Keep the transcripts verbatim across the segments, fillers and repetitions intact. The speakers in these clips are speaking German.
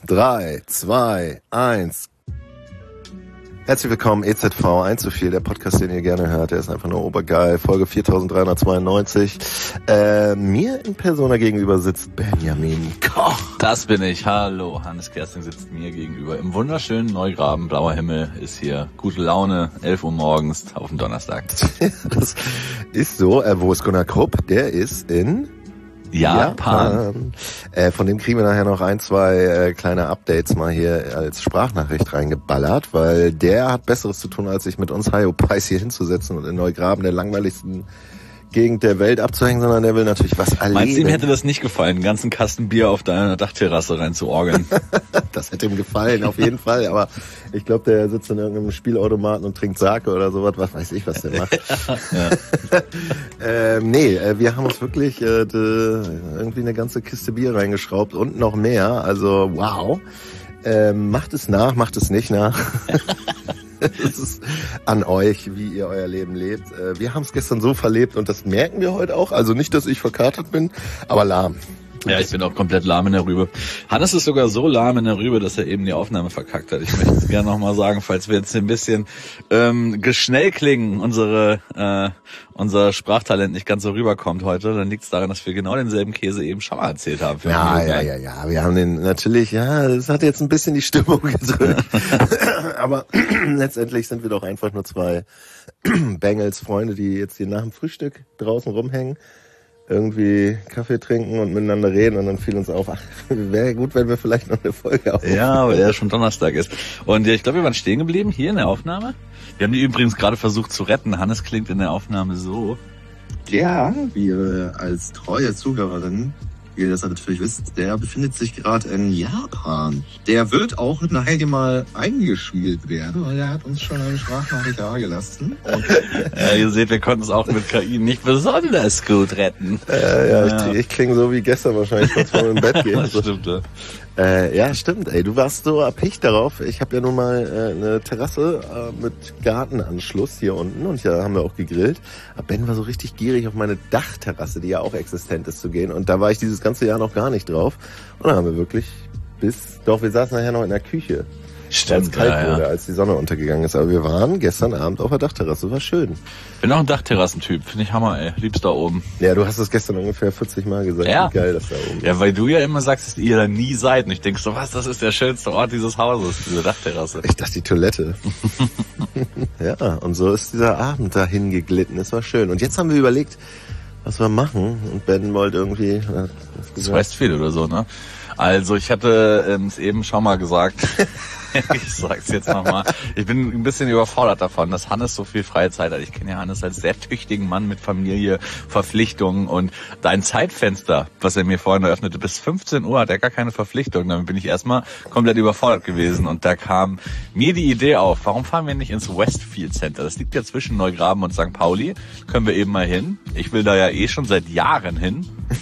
drei, zwei, eins. Herzlich willkommen, E Z V, eins zu viel, der Podcast, den ihr gerne hört, der ist einfach nur obergeil, Folge viertausenddreihundertzweiundneunzig. Äh, mir in Persona gegenüber sitzt Benjamin Koch. Das bin ich, hallo, Hannes Kersting sitzt mir gegenüber im wunderschönen Neugraben, blauer Himmel ist hier, gute Laune, elf Uhr morgens auf dem Donnerstag. Das ist so, äh, wo ist Gunnar Krupp? Der ist in... Japan. Japan. Äh, von dem kriegen wir nachher noch ein, zwei äh, kleine Updates mal hier als Sprachnachricht reingeballert, weil der hat Besseres zu tun, als sich mit uns Hyopies hier hinzusetzen und in Neugraben, der langweiligsten Gegend der Welt, abzuhängen, sondern der will natürlich was erleben. Meinst du, ihm hätte das nicht gefallen, einen ganzen Kasten Bier auf deiner Dachterrasse reinzuorgeln? Das hätte ihm gefallen, auf jeden Fall, aber ich glaube, der sitzt in irgendeinem Spielautomaten und trinkt Sake oder sowas, was weiß ich, was der macht. Ja. ähm, nee, äh, wir haben uns wirklich äh, de, irgendwie eine ganze Kiste Bier reingeschraubt und noch mehr, also wow. Ähm, macht es nach, macht es nicht nach. Es ist an euch, wie ihr euer Leben lebt. Wir haben es gestern so verlebt und das merken wir heute auch. Also nicht, dass ich verkatert bin, aber lahm. Ja, ich bin auch komplett lahm in der Rübe. Hannes ist sogar so lahm in der Rübe, dass er eben die Aufnahme verkackt hat. Ich möchte es gerne nochmal sagen, falls wir jetzt ein bisschen ähm, geschnell klingen, unsere äh, unser Sprachtalent nicht ganz so rüberkommt heute, dann liegt es daran, dass wir genau denselben Käse eben schon mal erzählt haben. Für ja, ja, ja, ja. Wir haben den natürlich, ja, es hat jetzt ein bisschen die Stimmung gedrückt. Aber letztendlich sind wir doch einfach nur zwei Bengals-Freunde, die jetzt hier nach dem Frühstück draußen rumhängen, irgendwie Kaffee trinken und miteinander reden und dann fiel uns auf, ach, wäre gut, wenn wir vielleicht noch eine Folge aufnehmen. Ja, weil der schon Donnerstag ist. Und ja, ich glaube, wir waren stehen geblieben hier in der Aufnahme. Wir haben die übrigens gerade versucht zu retten. Hannes klingt in der Aufnahme so. Ja, wie ihr als treue Zuhörerin, wie ihr das natürlich wisst, der befindet sich gerade in Japan. Der wird auch nachher hier mal eingespielt werden, weil der hat uns schon eine Sprachnachricht dagelassen. Ja, ihr seht, wir konnten es auch mit K I nicht besonders gut retten. Äh, ja, ja. Ich, ich klinge so wie gestern wahrscheinlich, kurz vor dem Bett gehen. Das stimmt, ja. Äh, ja, stimmt, ey, du warst so erpicht darauf. Ich habe ja nun mal äh, eine Terrasse äh, mit Gartenanschluss hier unten und ja, haben wir auch gegrillt. Aber Ben war so richtig gierig, auf meine Dachterrasse, die ja auch existent ist, zu gehen. Und da war ich dieses ganze Jahr noch gar nicht drauf. Und dann haben wir wirklich bis, doch, wir saßen nachher noch in der Küche. Stimmt, als es kalt ja, wurde, ja. als die Sonne untergegangen ist. Aber wir waren gestern Abend auf der Dachterrasse, war schön. Bin auch ein Dachterrassentyp, finde ich Hammer, ey. Liebst da oben. Ja, du hast es gestern ungefähr vierzig Mal gesagt, ja. Wie geil das da oben ist. Ja, weil du ja immer sagst, dass ihr da nie seid. Und ich denk so, was, das ist der schönste Ort dieses Hauses, diese Dachterrasse. Ich dachte, die Toilette. Ja, und so ist dieser Abend dahin geglitten. Es war schön. Und jetzt haben wir überlegt, was wir machen. Und Ben wollte irgendwie... Das Westfield oder so, ne? Also ich hatte es ähm, eben schon mal gesagt, ich sag's jetzt nochmal, ich bin ein bisschen überfordert davon, dass Hannes so viel freie Zeit hat. Ich kenne ja Hannes als sehr tüchtigen Mann mit Familie, Verpflichtungen und dein Zeitfenster, was er mir vorhin eröffnete, bis fünfzehn Uhr hat er gar keine Verpflichtung. Damit bin ich erstmal komplett überfordert gewesen und da kam mir die Idee auf, warum fahren wir nicht ins Westfield Center? Das liegt ja zwischen Neugraben und Sankt Pauli, können wir eben mal hin. Ich will da ja eh schon seit Jahren hin.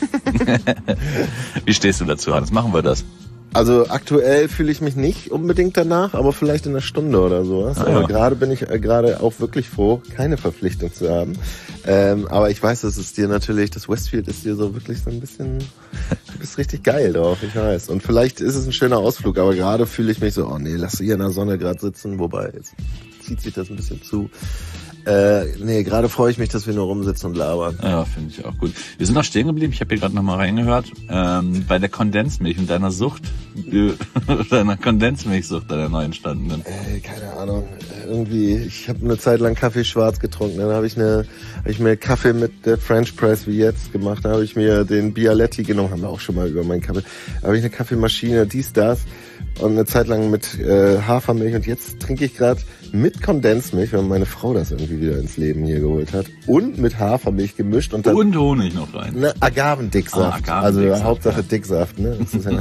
Wie stehst du dazu, Hannes? Machen wir das? Also aktuell fühle ich mich nicht unbedingt danach, aber vielleicht in einer Stunde oder sowas. Ah, ja. Aber gerade bin ich äh, gerade auch wirklich froh, keine Verpflichtung zu haben. Ähm, aber ich weiß, dass es dir natürlich, das Westfield ist dir so wirklich so ein bisschen, du bist richtig geil drauf, ich weiß. Und vielleicht ist es ein schöner Ausflug, aber gerade fühle ich mich so, oh nee, lass hier in der Sonne gerade sitzen, wobei jetzt zieht sich das ein bisschen zu. Äh, nee, gerade freue ich mich, dass wir nur rumsitzen und labern. Ja, finde ich auch gut. Wir sind noch stehen geblieben, ich habe hier gerade nochmal reingehört, ähm, bei der Kondensmilch und deiner Sucht, deiner Kondensmilchsucht, deiner neu entstandenen. Äh, keine Ahnung, irgendwie, ich habe eine Zeit lang Kaffee schwarz getrunken, dann habe ich eine, habe ich mir Kaffee mit der French Press wie jetzt gemacht, dann habe ich mir den Bialetti genommen, haben wir auch schon mal über meinen Kaffee, da habe ich eine Kaffeemaschine, dies, das und eine Zeit lang mit äh, Hafermilch und jetzt trinke ich gerade mit Kondensmilch, weil meine Frau das irgendwie wieder ins Leben hier geholt hat und mit Hafermilch gemischt und dann und Honig noch rein. Ne, Agavendicksaft, ah, Agavendicksaft, also Hauptsache ja. Dicksaft, ne? Das ist, ja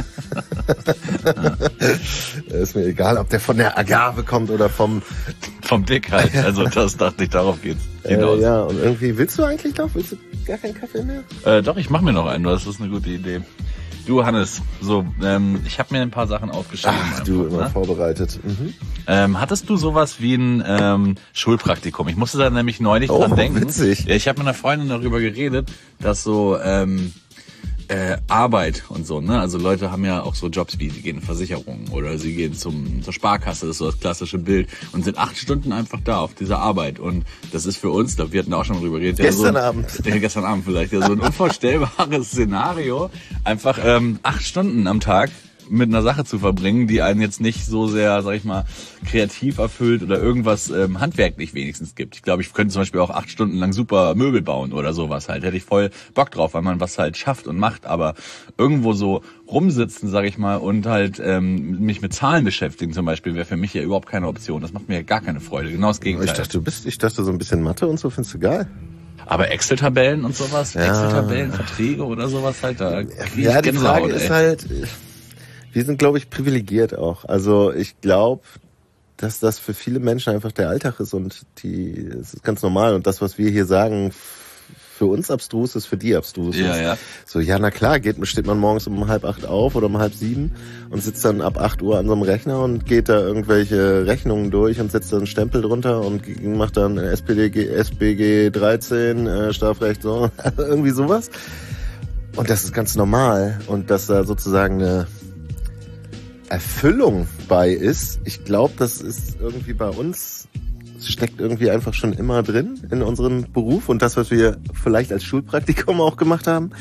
ist mir egal, ob der von der Agave kommt oder vom vom Dick halt. Also das dachte ich, darauf geht's. Äh, ja, und irgendwie willst du eigentlich noch? Willst du gar keinen Kaffee mehr? Äh, doch, ich mache mir noch einen. Das ist eine gute Idee. Du, Hannes, so, ähm, ich habe mir ein paar Sachen aufgeschrieben. Ach, du, immer ne? vorbereitet. Mhm. Ähm, hattest du sowas wie ein ähm, Schulpraktikum? Ich musste da nämlich neulich oh, dran denken. Witzig. Ich habe mit einer Freundin darüber geredet, dass so ähm, äh, Arbeit und so, ne? Also Leute haben ja auch so Jobs wie, die gehen in Versicherungen oder sie gehen zum zur Sparkasse, das ist so das klassische Bild und sind acht Stunden einfach da auf dieser Arbeit und das ist für uns, da wir hatten auch schon drüber geredet. Gestern ja, so, Abend. Ja, gestern Abend vielleicht, ja, so ein unvorstellbares Szenario, einfach ähm, acht Stunden am Tag mit einer Sache zu verbringen, die einen jetzt nicht so sehr, sag ich mal, kreativ erfüllt oder irgendwas ähm, handwerklich wenigstens gibt. Ich glaube, ich könnte zum Beispiel auch acht Stunden lang super Möbel bauen oder sowas halt. Hätte ich voll Bock drauf, weil man was halt schafft und macht. Aber irgendwo so rumsitzen, sag ich mal, und halt ähm, mich mit Zahlen beschäftigen zum Beispiel, wäre für mich ja überhaupt keine Option. Das macht mir ja gar keine Freude. Genau das Gegenteil. Ich dachte, du bist, ich dachte, so ein bisschen Mathe und so findest du geil. Aber Excel-Tabellen und sowas, Ja. Excel-Tabellen, Verträge oder sowas halt, da krieg ich Ja, die Gänsehaut, Frage ey. ist halt, wir sind, glaube ich, privilegiert auch. Also ich glaube, dass das für viele Menschen einfach der Alltag ist und die, es ist ganz normal. Und das, was wir hier sagen, für uns abstrus ist, für die abstrus Ja, ist. ja. So, ja, na klar, geht, steht man morgens um halb acht auf oder um halb sieben und sitzt dann ab acht Uhr an so einem Rechner und geht da irgendwelche Rechnungen durch und setzt da einen Stempel drunter und macht dann S P D G, S B G dreizehn, äh, Strafrecht, so, irgendwie sowas. Und das ist ganz normal. Und dass da sozusagen eine Erfüllung bei ist, ich glaube, das ist irgendwie bei uns, es steckt irgendwie einfach schon immer drin in unserem Beruf und das, was wir vielleicht als Schulpraktikum auch gemacht haben.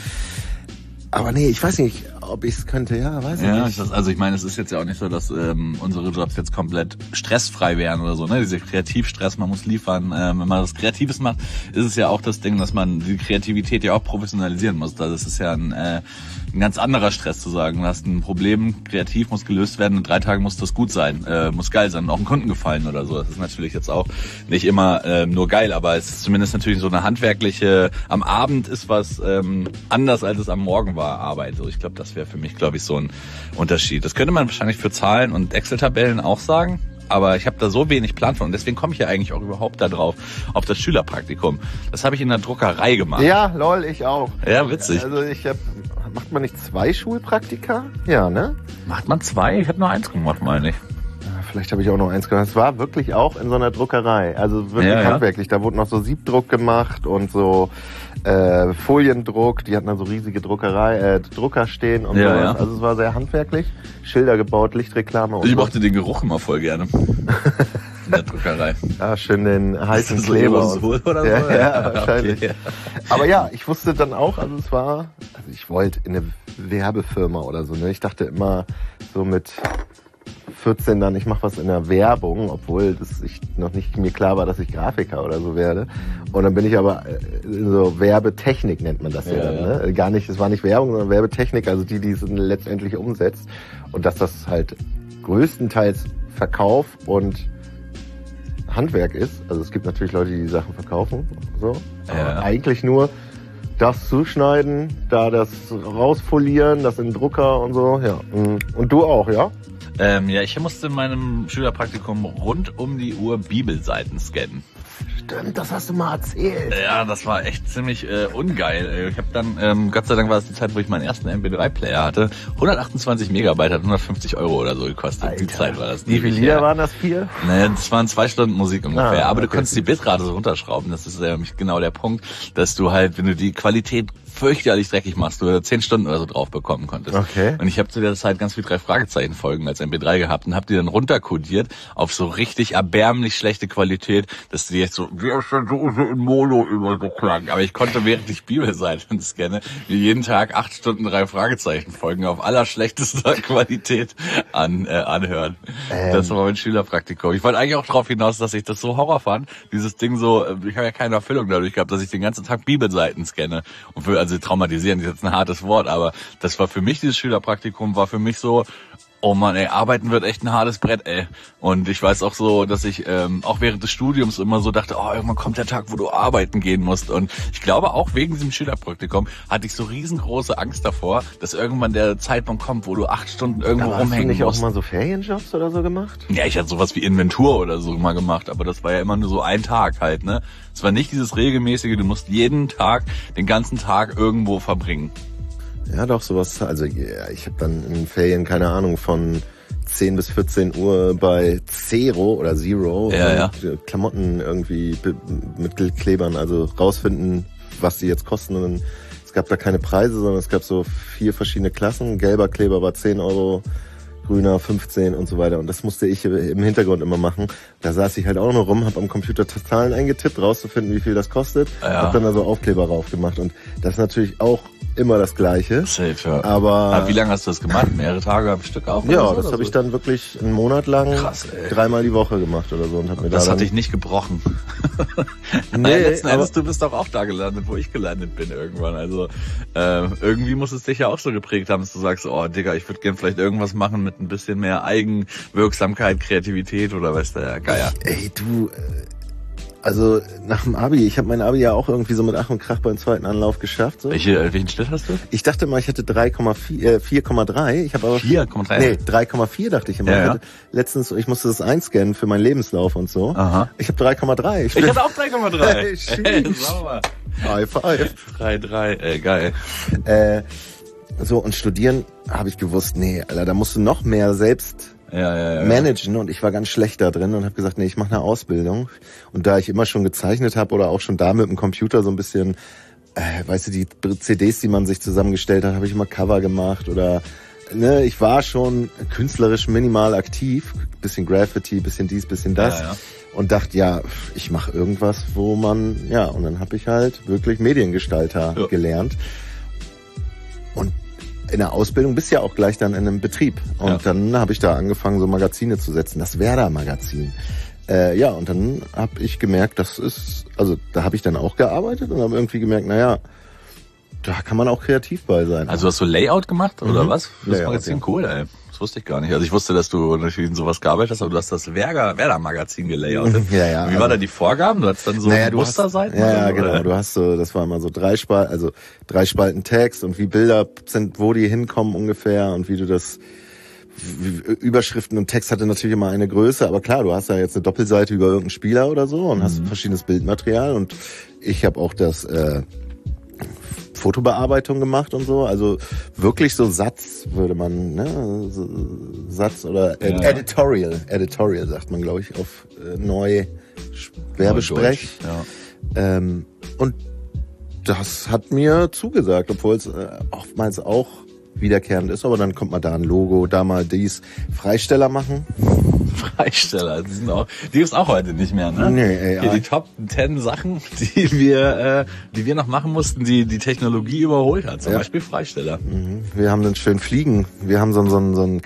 Aber nee, ich weiß nicht, ob ich es könnte, ja, weiß ich Ja, nicht. das, also ich meine, es ist jetzt ja auch nicht so, dass ähm, unsere Jobs jetzt komplett stressfrei wären oder so, ne? Dieser Kreativstress, man muss liefern. Ähm, wenn man was Kreatives macht, ist es ja auch das Ding, dass man die Kreativität ja auch professionalisieren muss. Also das ist ja ein, äh, ein ganz anderer Stress zu sagen. Du hast ein Problem, kreativ muss gelöst werden, in drei Tagen muss das gut sein, äh, muss geil sein, auch einem Kunden gefallen oder so. Das ist natürlich jetzt auch nicht immer äh, nur geil, aber es ist zumindest natürlich so eine handwerkliche, am Abend ist was ähm, anders, als es am Morgen war, Arbeit. So, ich glaube, das wäre für mich, glaube ich, so ein Unterschied. Das könnte man wahrscheinlich für Zahlen und Excel-Tabellen auch sagen. Aber ich habe da so wenig Plan von und deswegen komme ich ja eigentlich auch überhaupt da drauf, auf das Schülerpraktikum. Das habe ich in der Druckerei gemacht. Ja, lol, ich auch. Ja, witzig. Also ich hab, macht man nicht zwei Schulpraktika? Ja, ne? Macht man zwei? Ich habe nur eins gemacht, meine ich. Vielleicht habe ich auch noch eins gemacht. Es war wirklich auch in so einer Druckerei. Also wirklich Ja, ja. handwerklich. Da wurde noch so Siebdruck gemacht und so äh, Foliendruck. Die hatten da so riesige Druckerei, äh, Drucker stehen und Ja, sowas. ja. Also es war sehr handwerklich. Schilder gebaut, Lichtreklame und Ich so. mochte den Geruch immer voll gerne. In der Druckerei. Ja, schön den heißen Ist das so Kleber. Aerosol und- oder so? Ja, ja, Ja, wahrscheinlich. okay, Aber ja, ich wusste dann auch, also es war, also ich wollte in eine Werbefirma oder so. Ne? Ich dachte immer so mit vierzehn dann, ich mache was in der Werbung, obwohl das ich noch nicht mir klar war, dass ich Grafiker oder so werde. Und dann bin ich aber in so Werbetechnik nennt man das ja, Ja, dann. ja. Ne? Gar nicht, es war nicht Werbung, sondern Werbetechnik, also die, die es letztendlich umsetzt. Und dass das halt größtenteils Verkauf und Handwerk ist. Also es gibt natürlich Leute, die die Sachen verkaufen, so. Aber Ja. eigentlich nur das zuschneiden, da das rausfolieren, das in den Drucker und so, ja. Und du auch, ja? Ähm, ja, ich musste in meinem Schülerpraktikum rund um die Uhr Bibelseiten scannen. Stimmt, das hast du mal erzählt. Ja, das war echt ziemlich äh, ungeil. Ich habe dann, ähm, Gott sei Dank war das die Zeit, wo ich meinen ersten M P drei Player hatte. hundertachtundzwanzig Megabyte hat hundertfünfzig Euro oder so gekostet. Die Alter. Zeit war das. Wie viele ewig Lieder her. waren das? Vier? Naja, das waren zwei Stunden Musik ungefähr. Ah, aber du okay. konntest die Bitrate so runterschrauben. Das ist nämlich genau der Punkt, dass du halt, wenn du die Qualität fürchterlich dreckig machst, du zehn Stunden oder so drauf bekommen konntest. Okay. Und ich habe zu der Zeit ganz viel drei Fragezeichen Folgen als M P drei gehabt und habe die dann runterkodiert auf so richtig erbärmlich schlechte Qualität, dass die jetzt so wie aus der Dose in Mono über so klang. Aber ich konnte, während ich Bibelseiten scanne, mir jeden Tag acht Stunden drei Fragezeichen Folgen auf allerschlechtester Qualität an äh, anhören. Ähm. Das war mein Schülerpraktikum. Ich wollte eigentlich auch darauf hinaus, dass ich das so Horror fand. Dieses Ding so, äh, ich habe ja keine Erfüllung dadurch gehabt, dass ich den ganzen Tag Bibelseiten scanne. Und für, also traumatisieren ist jetzt ein hartes Wort, aber das war für mich, dieses Schülerpraktikum war für mich so, oh Mann, ey, arbeiten wird echt ein hartes Brett, ey. Und ich weiß auch so, dass ich ähm, auch während des Studiums immer so dachte, oh, irgendwann kommt der Tag, wo du arbeiten gehen musst. Und ich glaube, auch wegen diesem Schülerpraktikum hatte ich so riesengroße Angst davor, dass irgendwann der Zeitpunkt kommt, wo du acht Stunden irgendwo Aber hast du rumhängen nicht auch musst. mal so Ferienjobs oder so gemacht? Ja, ich hatte sowas wie Inventur oder so mal gemacht, aber das war ja immer nur so ein Tag halt, ne? Es war nicht dieses regelmäßige, du musst jeden Tag, den ganzen Tag irgendwo verbringen. Ja, doch, sowas. Also ja, ich habe dann in Ferien, keine Ahnung, von zehn bis vierzehn Uhr bei Zero oder Zero Ja, ja. und Klamotten irgendwie be- mit Klebern, also rausfinden, was die jetzt kosten und dann Es gab da keine Preise, sondern es gab so vier verschiedene Klassen. Gelber Kleber war zehn Euro, grüner fünfzehn und so weiter. Und das musste ich im Hintergrund immer machen. Da saß ich halt auch noch rum, habe am Computer Zahlen eingetippt, rauszufinden, wie viel das kostet. Ja. Hab dann da so Aufkleber rauf gemacht. Und das ist natürlich auch immer das Gleiche. Safe, ja. Aber, Aber wie lange hast du das gemacht? Mehrere Tage am Stück auf? Ja, so, das habe so? ich dann wirklich einen Monat lang Krass, ey. dreimal die Woche gemacht oder so. Und hab mir Das da hat dann, dich nicht gebrochen. Nee, Nein, letzten aber- Endes, du bist doch auch da gelandet, wo ich gelandet bin irgendwann. Also äh, irgendwie muss es dich ja auch so geprägt haben, dass du sagst, oh Digga, ich würde gern vielleicht irgendwas machen mit ein bisschen mehr Eigenwirksamkeit, Kreativität oder weißt du, ja, Geier. Ey, du, äh, also nach dem Abi, ich habe mein Abi ja auch irgendwie so mit Ach und Krach beim zweiten Anlauf geschafft. So. Welche, äh, welchen Schnitt hast du? Ich dachte mal, ich hätte drei Komma vier, äh, vier Komma drei. Ich habe aber vier Komma drei? Nee, drei Komma vier dachte ich immer. Ja, Ich ja. hatte letztens, ich musste das einscannen für meinen Lebenslauf und so. Aha. Ich habe drei Komma drei. Ich hatte auch drei Komma drei. Hey, sheesh. Hey, sauber. High five. drei Komma drei, ey, geil. Äh, so, und studieren habe ich gewusst, nee, Alter, da musst du noch mehr selbst Ja, ja, ja. managen und ich war ganz schlecht da drin und habe gesagt, nee, ich mache eine Ausbildung. Und da ich immer schon gezeichnet habe oder auch schon da mit dem Computer so ein bisschen, äh, weißt du, die C Ds, die man sich zusammengestellt hat, habe ich immer Cover gemacht oder ne, ich war schon künstlerisch minimal aktiv, bisschen Graffiti, bisschen dies, bisschen das. Ja, ja. Und dachte, ja, ich mache irgendwas, wo man, ja, und dann habe ich halt wirklich Mediengestalter Ja. gelernt. Und in der Ausbildung bist du ja auch gleich dann in einem Betrieb. Und Ja. dann habe ich da angefangen, so Magazine zu setzen, das Werder-Magazin. Äh, ja, und dann habe ich gemerkt, das ist, also da habe ich dann auch gearbeitet und habe irgendwie gemerkt, naja, da kann man auch kreativ bei sein. Also hast du Layout gemacht oder Mhm. was? Für das Layout, Magazin? ja. Cool, ey. Das wusste ich gar nicht. Also ich wusste, dass du natürlich in sowas gearbeitet hast, aber du hast das Werder, Werder Magazin gelayoutet. Ja, ja, Wie also- waren da die Vorgaben? Du hattest dann so Naja, du Musterseiten? Hast, ja, ja, oder? genau. Du hast so, das war immer so drei Spalten, also drei Spalten Text und wie Bilder sind, wo die hinkommen ungefähr und wie du das, wie, Überschriften und Text hatte natürlich immer eine Größe, aber klar, du hast ja jetzt eine Doppelseite über irgendeinen Spieler oder so und Mhm. hast verschiedenes Bildmaterial und ich habe auch das äh, Fotobearbeitung gemacht und so, also wirklich so Satz würde man, ne, so Satz oder Ed Ja. Editorial, Editorial sagt man, glaube ich, auf äh, neu Werbesprech. Ja. Ähm, und das hat mir zugesagt, obwohl es äh, oftmals auch wiederkehrend ist, aber dann kommt mal da ein Logo, da mal dies, Freisteller machen. Freisteller, die sind auch, die gibt's auch heute nicht mehr, ne? Nee, ey, Hier ja. die Top zehn Sachen, die wir, äh, die wir noch machen mussten, die die Technologie überholt hat. Zum Ja. Beispiel Freisteller. Mhm. Wir haben dann schön fliegen. Wir haben so, einen- so, einen- so einen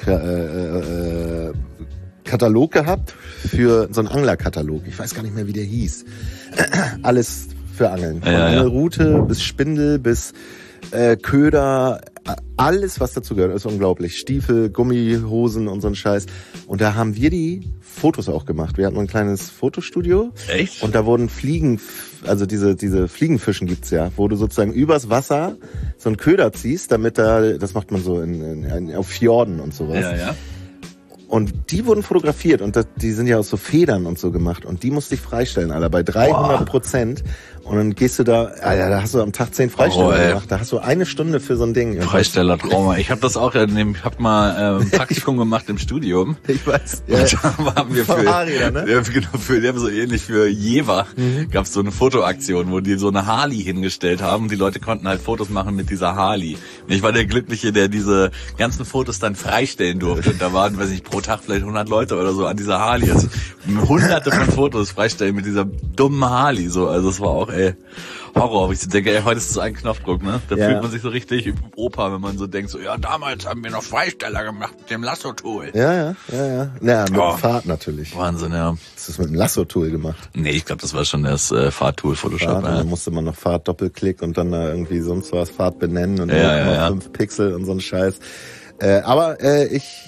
äh, äh, Katalog gehabt für so einen Anglerkatalog. Ich weiß gar nicht mehr, wie der hieß. Alles für Angeln. Von Ja, ja. Angelrute bis Spindel bis äh, Köder, alles was dazu gehört, ist unglaublich. Stiefel, Gummihosen und so ein Scheiß. Und da haben wir die Fotos auch gemacht. Wir hatten ein kleines Fotostudio. Echt? Und da wurden Fliegen, also diese diese Fliegenfischen gibt's ja, wo du sozusagen übers Wasser so einen Köder ziehst, damit da, das macht man so in, in, in auf Fjorden und sowas. Ja, ja. Und die wurden fotografiert und das, die sind ja aus so Federn und so gemacht und die musste ich freistellen, Alter, bei dreihundert Prozent. Und dann gehst du da, Alter, da hast du am Tag zehn Freisteller Oh, ey. gemacht. Da hast du eine Stunde für so ein Ding. Und Freisteller Trauma. Ich habe das auch, in dem- ich habe mal ähm, Praktikum gemacht im Studium. Ich weiß. Ja. Ja. Da haben wir Von für, Fahrrädern, ne? ja, genau, für, die haben so ähnlich für Jever Mhm. gab es so eine Fotoaktion, wo die so eine Harley hingestellt haben und die Leute konnten halt Fotos machen mit dieser Harley. Und ich war der Glückliche, der diese ganzen Fotos dann freistellen durfte. Und da waren, weiß ich, pro Tag vielleicht hundert Leute oder so an dieser Harley. Also hunderte von Fotos freistellen mit dieser dummen Harley. So, also es war auch, ey, Horror. Aber ich so denke, ey, heute ist es so ein Knopfdruck, ne? Da Ja. fühlt man sich so richtig Opa, wenn man so denkt, so, ja, damals haben wir noch Freisteller gemacht mit dem Lasso-Tool. Ja, ja, ja, ja. Naja, mit Oh. dem Fahrt natürlich. Wahnsinn, ja. Das ist mit dem Lasso-Tool gemacht. Nee, ich glaube, das war schon das äh, Fahrtool Photoshop. Fahrt, und Ja. dann musste man noch Fahrt Doppelklick und dann da irgendwie sonst was Fahrt benennen und Ja, null ja, Komma ja. fünf Pixel und so ein Scheiß. Äh, aber äh, ich,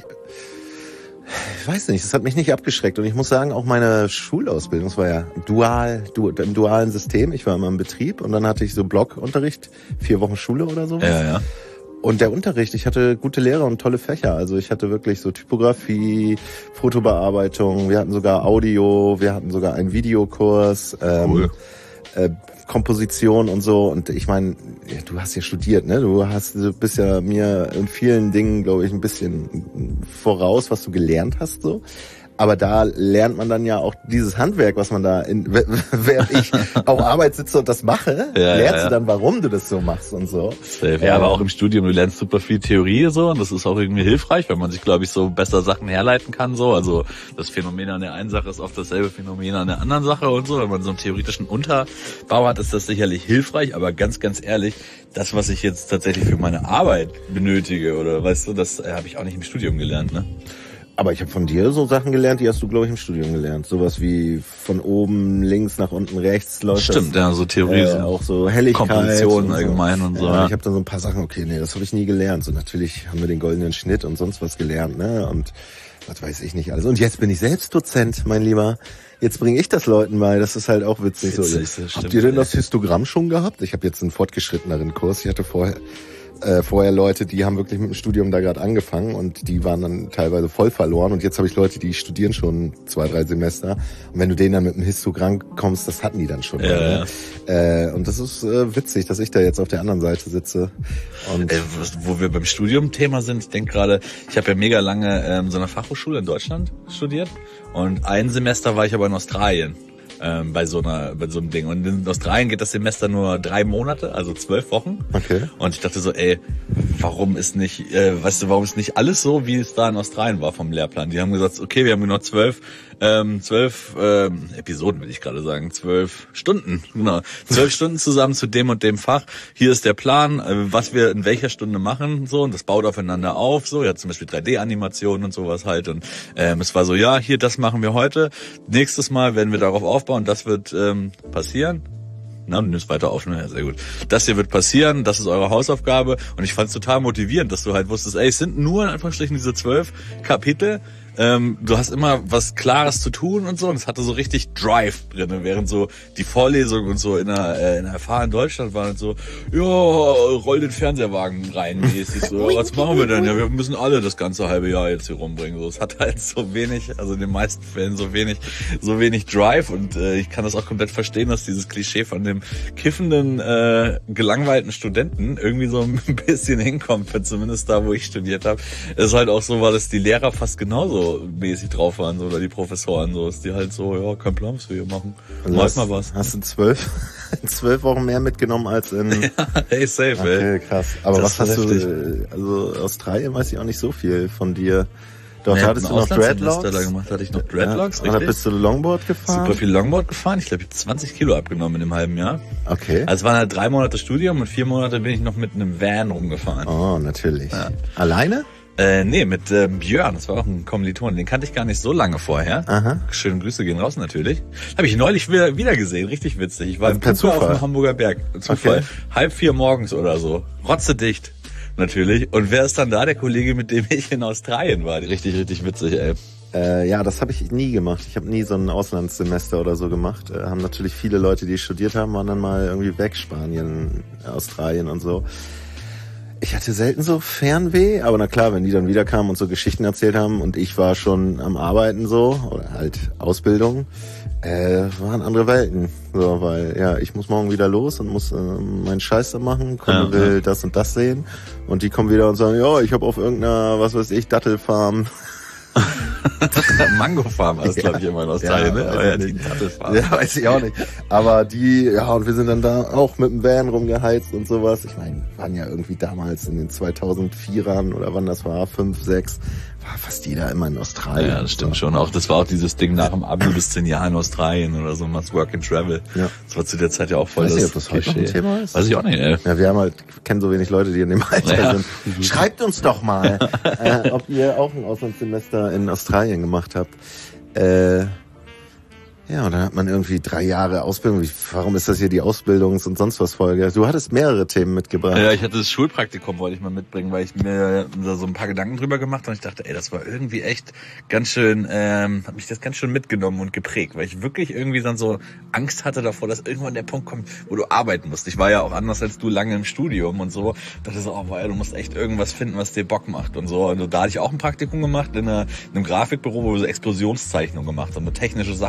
ich weiß nicht, es hat mich nicht abgeschreckt und ich muss sagen, auch meine Schulausbildung, es war ja dual, du, im dualen System. Ich war immer im Betrieb und dann hatte ich so Blockunterricht, vier Wochen Schule oder so. Ja, ja. Und der Unterricht, ich hatte gute Lehrer und tolle Fächer. Also ich hatte wirklich so Typografie, Fotobearbeitung, wir hatten sogar Audio, wir hatten sogar einen Videokurs, ähm, Cool. äh, Komposition und so. Und ich meine, ja, du hast ja studiert, ne? Du hast, du bist ja mir in vielen Dingen, glaube ich, ein bisschen voraus, was du gelernt hast, so. aber da lernt man dann ja auch dieses Handwerk, was man da, in, während ich auf Arbeit sitze und das mache, ja, lernst ja, ja. du dann, warum du das so machst und so. Ja, ja, aber auch im Studium, du lernst super viel Theorie so und das ist auch irgendwie hilfreich, weil man sich, glaube ich, so besser Sachen herleiten kann. So, also das Phänomen an der einen Sache ist oft dasselbe Phänomen an der anderen Sache und so. Wenn man so einen theoretischen Unterbau hat, ist das sicherlich hilfreich, aber ganz, ganz ehrlich, das, was ich jetzt tatsächlich für meine Arbeit benötige, oder weißt du, das äh, habe ich auch nicht im Studium gelernt, ne? Aber ich habe von dir so Sachen gelernt, die hast du, glaube ich, im Studium gelernt. Sowas wie von oben links nach unten rechts läuft. Stimmt, das, ja, so Theorie, äh, auch so Helligkeit. Kompositionen und so. allgemein und so. Ja, Ja. Ich habe dann so ein paar Sachen, okay, nee, das habe ich nie gelernt. So natürlich haben wir den goldenen Schnitt und sonst was gelernt, ne? Und was weiß ich nicht alles. Und jetzt bin ich selbst Dozent, mein Lieber. Jetzt bringe ich das Leuten bei. Das ist halt auch witzig. witzig so, das habt stimmt, ihr denn ey. das Histogramm schon gehabt? Ich habe jetzt einen fortgeschritteneren Kurs. Ich hatte vorher äh, vorher Leute, die haben wirklich mit dem Studium da gerade angefangen und die waren dann teilweise voll verloren. Und jetzt habe ich Leute, die studieren schon zwei, drei Semester. Und wenn du denen dann mit einem Histogramm kommst, das hatten die dann schon. Ja, mal, ne? äh, und das ist äh, witzig, dass ich da jetzt auf der anderen Seite sitze. Und Ey, was- wo wir beim Studium-Thema sind, ich denke gerade, ich habe ja mega lange ähm, so einer Fachhochschule in Deutschland studiert und ein Semester war ich aber in Australien. Ähm, bei so einer, bei so einem Ding. Und in Australien geht das Semester nur drei Monate, also zwölf Wochen. Okay. Und ich dachte so, ey, warum ist nicht, äh, weißt du, warum ist nicht alles so, wie es da in Australien war vom Lehrplan? Die haben gesagt, okay, wir haben nur noch zwölf, ähm, zwölf ähm, Episoden, will ich gerade sagen, zwölf Stunden, genau, zwölf Stunden zusammen zu dem und dem Fach. Hier ist der Plan, äh, was wir in welcher Stunde machen, so, und das baut aufeinander auf, so, ja, zum Beispiel drei D-Animationen und sowas halt. Und ähm, es war so, ja, hier, das machen wir heute. Nächstes Mal werden wir darauf aufbauen, das wird ähm, passieren. Na, du nimmst weiter auf, ne? Ja, sehr gut. Das hier wird passieren, das ist eure Hausaufgabe. Und ich fand es total motivierend, dass du halt wusstest, ey, es sind nur in Anführungsstrichen diese zwölf Kapitel. Ähm, du hast immer was Klares zu tun und so. Und es hatte so richtig Drive drin. Während so die Vorlesung und so in der, äh, in der F H in Deutschland waren so, ja, roll den Fernseherwagen rein mäßig. So, ja, was machen wir denn? Ja, wir müssen alle das ganze halbe Jahr jetzt hier rumbringen. So, es hat halt so wenig, also in den meisten Fällen so wenig, so wenig Drive. Und äh, ich kann das auch komplett verstehen, dass dieses Klischee von dem kiffenden, äh, gelangweilten Studenten irgendwie so ein bisschen hinkommt, zumindest da, wo ich studiert habe. Es ist halt auch so, weil es die Lehrer fast genauso mäßig drauf waren, so, oder die Professoren, so, ist die halt so, ja, kein Plan, was wir hier machen. Also Mach hast, mal was. hast du zwölf, zwölf Wochen mehr mitgenommen als in... Hey, safe, ey. Okay, krass. Aber Das was ist hast heftig. du, äh, also Australien weiß ich auch nicht so viel von dir. Doch, Nee, da hattest ein du noch Auslandssemester Dreadlocks. Da gemacht hatte ich noch Dreadlocks, Ja. Und dann richtig? bist du Longboard gefahren. Super viel Longboard gefahren. Ich glaube, ich habe zwanzig Kilo abgenommen in einem halben Jahr. Okay. Also es waren halt drei Monate Studium und vier Monate bin ich noch mit einem Van rumgefahren. Oh, natürlich. Ja. Alleine? Äh, nee, mit äh, Björn, das war auch ein Kommiliton, den kannte ich gar nicht so lange vorher. Aha. Schöne Grüße gehen raus natürlich. Habe ich neulich wieder, wieder gesehen, richtig witzig. Ich war Also im per Puka auf Zufall? dem Hamburger Berg. Zufall. Okay. Halb vier morgens oder so. Rotzedicht. Natürlich. Und wer ist dann da? Der Kollege, mit dem ich in Australien war. Richtig, richtig witzig, ey. Äh, ja, das habe ich nie gemacht. Ich habe nie so ein Auslandssemester oder so gemacht. Äh, haben natürlich viele Leute, die studiert haben, waren dann mal irgendwie weg, Spanien, Australien und so. Ich hatte selten so Fernweh, aber na klar, wenn die dann wieder kamen und so Geschichten erzählt haben und ich war schon am Arbeiten so, oder halt Ausbildung, äh, waren andere Welten. So, weil, ja, ich muss morgen wieder los und muss äh, meinen Scheiß da machen, Kunde Ja, will ja. das und das sehen und die kommen wieder und sagen, ja, ich habe auf irgendeiner, was weiß ich, Dattelfarm. Mango-Farm war das, glaube ich, immer in Australien, Ja, ne? weiß Oh ja, ich die nicht. Dattelfarm. Ja, weiß ich auch nicht. Aber die, ja, und wir sind dann da auch mit dem Van rumgeheizt und sowas. Ich meine, waren ja irgendwie damals in den zweitausendvierern oder wann das war, fünf, sechs, war fast jeder immer in Australien. Ja, das stimmt schon. Auch das war auch dieses Ding nach dem Abi bis zehn Jahre in Australien oder so, must work and travel. Ja. Das war zu der Zeit ja auch voll Weiß das nicht, ob das heute noch ein Klischee. Thema ist. Weiß ich auch nicht, ey. Ja, wir haben halt, kennen so wenig Leute, die in dem Alter Ja. sind. Schreibt uns doch mal, äh, ob ihr auch ein Auslandssemester in Australien gemacht habt. Äh, ja, und dann hat man irgendwie drei Jahre Ausbildung. Wie, warum ist das hier die Ausbildungs- und sonst was Folge? Du hattest mehrere Themen mitgebracht. Ja, ich hatte das Schulpraktikum, wollte ich mal mitbringen, weil ich mir da so ein paar Gedanken drüber gemacht habe und ich dachte, ey, das war irgendwie echt ganz schön, ähm, hat mich das ganz schön mitgenommen und geprägt, weil ich wirklich irgendwie dann so Angst hatte davor, dass irgendwann der Punkt kommt, wo du arbeiten musst. Ich war ja auch anders als du lange im Studium und so. Dachte so, oh, boah, du musst echt irgendwas finden, was dir Bock macht und so. Und da hatte ich auch ein Praktikum gemacht in, einer, in einem Grafikbüro, wo wir so Explosionszeichnungen gemacht haben, mit technische Sachen Ah,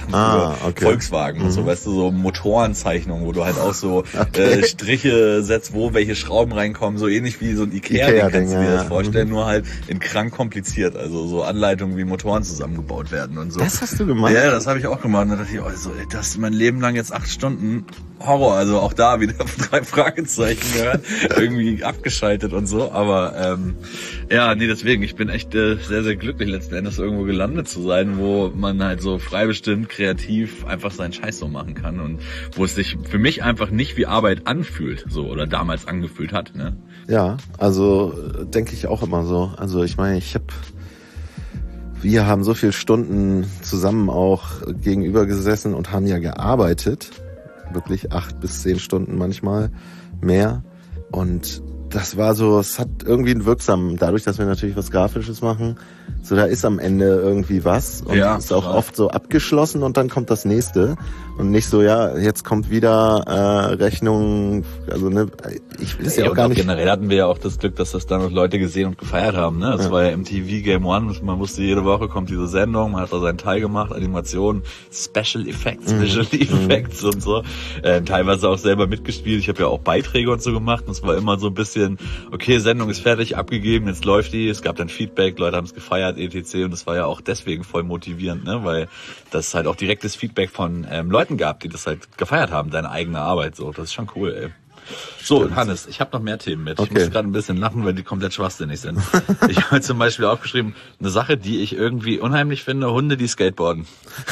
Ah, okay. Volkswagen Mhm. und so, weißt du, so Motorenzeichnungen, wo du halt auch so okay. äh, Striche setzt, wo welche Schrauben reinkommen, so ähnlich wie so ein Ikea-Ding, Ikea kannst du dir ja. das vorstellen, mhm. nur halt in krank kompliziert, also so Anleitungen, wie Motoren zusammengebaut werden und so. Das hast du gemacht? Ja, das habe ich auch gemacht. Da dachte ich, also, das ist mein Leben lang jetzt acht Stunden Horror, also auch da wieder drei Fragezeichen gehört, irgendwie abgeschaltet und so, aber ähm, ja, nee, deswegen, ich bin echt äh, sehr, sehr glücklich, letzten Endes irgendwo gelandet zu sein, wo man halt so frei bestimmt, kreativ einfach seinen Scheiß so machen kann und wo es sich für mich einfach nicht wie Arbeit anfühlt, so, oder damals angefühlt hat, ne? Ja, also denke ich auch immer so. Also ich meine, ich habe wir haben so viele Stunden zusammen auch gegenüber gesessen und haben ja gearbeitet. Wirklich acht bis zehn Stunden manchmal mehr. Und das war so, es hat irgendwie einen wirksamen, dadurch, dass wir natürlich was Grafisches machen, so da ist am Ende irgendwie was und ja, ist auch klar. oft so abgeschlossen und dann kommt das nächste und nicht so, ja, jetzt kommt wieder äh, Rechnung, also ne, ich will es ja, ja auch gar auch nicht. Generell hatten wir ja auch das Glück, dass das dann noch Leute gesehen und gefeiert haben, ne? Das ja. war ja M T V Game One, man wusste, jede Woche kommt diese Sendung, man hat da seinen Teil gemacht, Animation, Special Effects, mhm. Visual Effects mhm. und so. Äh, teilweise auch selber mitgespielt, ich habe ja auch Beiträge und so gemacht und es war immer so ein bisschen, okay, Sendung ist fertig, abgegeben, jetzt läuft die, es gab dann Feedback, Leute haben es gefeiert, et cetera. Und das war ja auch deswegen voll motivierend, ne? Weil das halt auch direktes Feedback von ähm, Leuten gab, die das halt gefeiert haben, deine eigene Arbeit, so. Das ist schon cool, ey. So, stimmt. Hannes, ich habe noch mehr Themen mit. Okay. Ich muss gerade ein bisschen lachen, weil die komplett schwachsinnig sind. Ich habe zum Beispiel aufgeschrieben, eine Sache, die ich irgendwie unheimlich finde, Hunde, die skateboarden.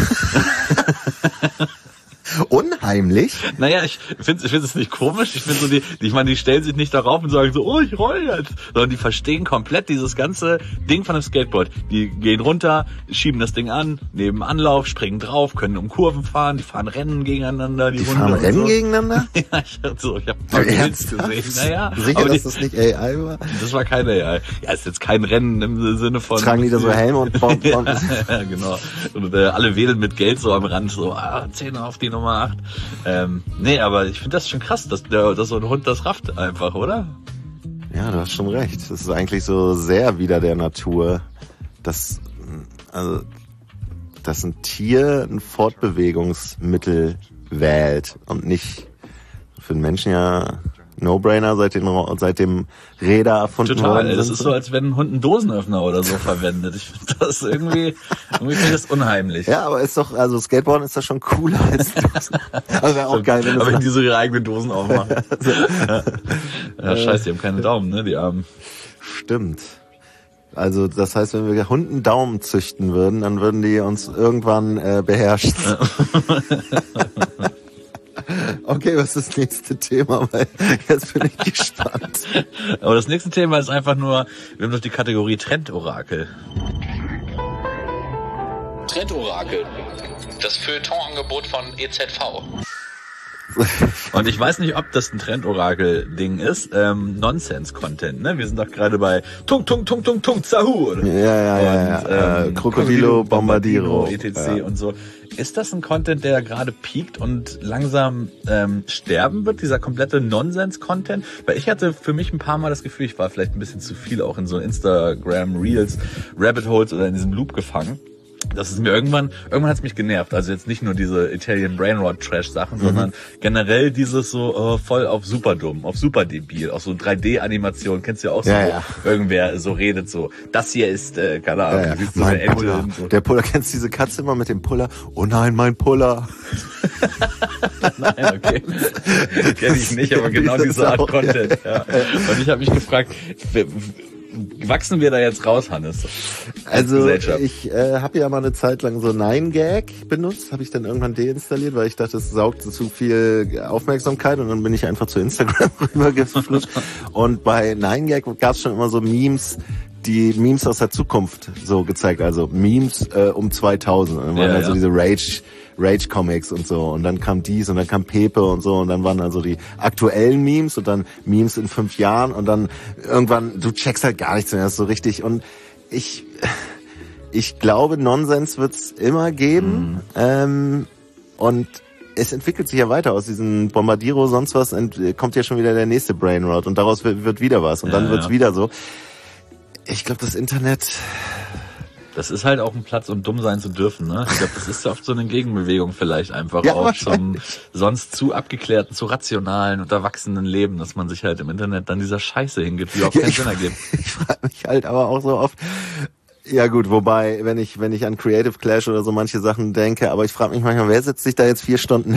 Unheimlich? Naja, ich finde ich finde es nicht komisch. Ich finde so, die, die, ich meine, die stellen sich nicht darauf und sagen so, oh, ich roll jetzt. Sondern die verstehen komplett dieses ganze Ding von einem Skateboard. Die gehen runter, schieben das Ding an, nehmen Anlauf, springen drauf, können um Kurven fahren, die fahren Rennen gegeneinander. Die, die Hunde fahren Rennen so. gegeneinander? Ja, ich hab so, ich habe ein paar Videos gesehen. Naja, sicher, aber dass die, das nicht A I war? Das war kein A I. Ja, ist jetzt kein Rennen im Sinne von... Tragen die da so Helme und... ja, ja, genau. Und äh, alle wedeln mit Geld so am Rand, so, ah, Zehner auf die Nummer acht. Ähm, nee, aber ich finde das schon krass, dass, der, dass so ein Hund das rafft einfach, oder? Ja, du hast schon recht. Das ist eigentlich so sehr wider der Natur, dass, also, dass ein Tier ein Fortbewegungsmittel wählt und nicht für den Menschen ja No-Brainer, seit dem, seit dem Räder erfunden Total, worden sind. Das ist so, als wenn ein Hund einen Dosenöffner oder so verwendet. Ich finde das irgendwie, irgendwie finde ich das unheimlich. Ja, aber ist doch, also Skateboarden ist das schon cooler als Dosen. Also wäre auch geil, wenn aber das wenn die so ihre eigenen Dosen aufmachen. ja. ja, scheiße, die haben keine Daumen, ne, die Armen. Stimmt. Also das heißt, wenn wir Hunden Daumen züchten würden, dann würden die uns irgendwann äh, beherrschen. Okay, was ist das nächste Thema? Weil jetzt bin ich gespannt. Aber das nächste Thema ist einfach nur, wir haben noch die Kategorie Trendorakel. Trendorakel. Das Feuilleton-Angebot von E Z V. Und ich weiß nicht, ob das ein Trendorakel-Ding ist. Ähm, Nonsense-Content, ne? Wir sind doch gerade bei Tung, Tung, Tung, Tung, Tung, Zahu. Ja, ja, ja. Und, ja. Ähm, Krokodilo, Bombardiro. et cetera. Ja. Und so. Ist das ein Content, der gerade peakt und langsam ähm, sterben wird, dieser komplette Nonsense-Content? Weil ich hatte für mich ein paar Mal das Gefühl, ich war vielleicht ein bisschen zu viel auch in so Instagram-Reels, Rabbit Holes oder in diesem Loop gefangen. Das ist mir irgendwann, irgendwann hat es mich genervt. Also jetzt nicht nur diese Italian Brainrot Trash Sachen, mhm. sondern generell dieses so oh, voll auf super dumm, auf super debil, auch so drei D Animation. Kennst du ja auch so, ja, ja. irgendwer so redet so. Das hier ist, äh, keine Ahnung, ja, ja. so Mein eine Puller. So. Der Puller, kennst du diese Katze immer mit dem Puller? Oh nein, mein Puller. Nein, okay. Kenn ich nicht, aber genau diese Art Content. Ja. Und ich habe mich gefragt, wachsen wir da jetzt raus, Hannes? Also ich äh, habe ja mal eine Zeit lang so nine gag benutzt, habe ich dann irgendwann deinstalliert, weil ich dachte, es saugt zu viel Aufmerksamkeit und dann bin ich einfach zu Instagram rübergeflutscht. Und bei nine gag gab es schon immer so Memes, die Memes aus der Zukunft so gezeigt, also Memes äh, um zweitausend. Und dann waren ja, also ja. diese Rage Rage Comics und so und dann kam dies und dann kam Pepe und so und dann waren also die aktuellen Memes und dann Memes in fünf Jahren und dann irgendwann, du checkst halt gar nichts mehr so richtig und ich ich glaube, Nonsens wird's immer geben mhm. ähm, und es entwickelt sich ja weiter aus diesem Bombardiro, sonst was, ent- kommt ja schon wieder der nächste Brainrot und daraus wird, wird wieder was und dann ja, wird's ja. wieder so. Ich glaube, das Internet Das ist halt auch ein Platz, um dumm sein zu dürfen, ne? Ich glaube, das ist ja oft so eine Gegenbewegung vielleicht einfach Ja, auch zum sonst zu abgeklärten, zu rationalen und erwachsenen Leben, dass man sich halt im Internet dann dieser Scheiße hingibt, die überhaupt Ja, keinen ich, Sinn ergibt. ich frage mich halt aber auch so oft, ja gut, wobei, wenn ich wenn ich an Creative Clash oder so manche Sachen denke, aber ich frage mich manchmal, wer setzt sich da jetzt vier Stunden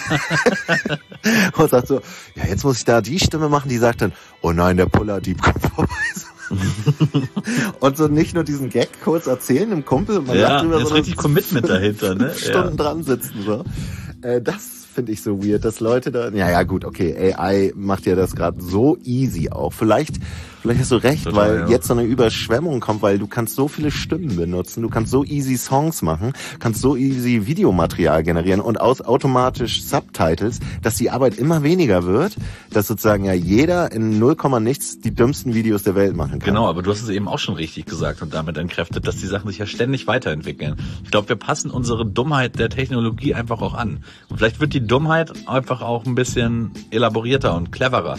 und sagt so, ja, jetzt muss ich da die Stimme machen, die sagt dann, oh nein, der Puller-Dieb kommt vorbei. Und so nicht nur diesen Gag kurz erzählen im Kumpel und man Ja, lacht drüber, ist sondern richtig Commitment dahinter, ne? Stunden Ja. dran sitzen so. Äh, das finde ich so weird, dass Leute da, ja, ja, gut, okay, A I macht ja das gerade so easy auch. Vielleicht, vielleicht hast du recht, Total, weil ja. jetzt so eine Überschwemmung kommt, weil du kannst so viele Stimmen benutzen, du kannst so easy Songs machen, kannst so easy Videomaterial generieren und aus automatisch Subtitles, dass die Arbeit immer weniger wird, dass sozusagen ja jeder in null Komma nichts die dümmsten Videos der Welt machen kann. Genau, aber du hast es eben auch schon richtig gesagt und damit entkräftet, dass die Sachen sich ja ständig weiterentwickeln. Ich glaube, wir passen unsere Dummheit der Technologie einfach auch an. Und vielleicht wird die Dummheit einfach auch ein bisschen elaborierter und cleverer.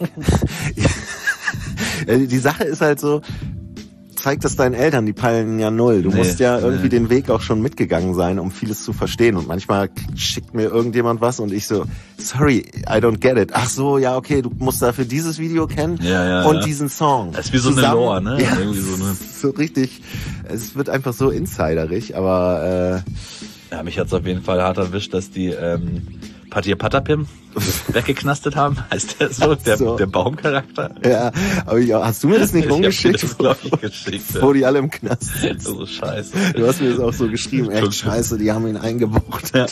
Die Sache ist halt so, zeig das deinen Eltern, die peilen ja null. Du Nee, musst ja irgendwie nee. den Weg auch schon mitgegangen sein, um vieles zu verstehen. Und manchmal schickt mir irgendjemand was und ich so, sorry, I don't get it. Ach so, ja, okay, du musst dafür dieses Video kennen Ja, ja, und ja. diesen Song. Das ist wie so eine Zusammen- Lore, ne? Ja, Irgendwie so eine- so richtig, es wird einfach so insiderig, aber äh, Ja, mich hat's auf jeden Fall hart erwischt, dass die ähm, Patir Patapim weggeknastet haben, heißt der so, der, so. der Baumcharakter. ja, aber ja, hast du mir das nicht Ich hab dir rumgeschickt? das, glaub ich, geschickt. Wo die alle im Knast sitzen. Also scheiße. Du hast mir das auch so geschrieben, echt scheiße, die haben ihn eingebucht. Ja.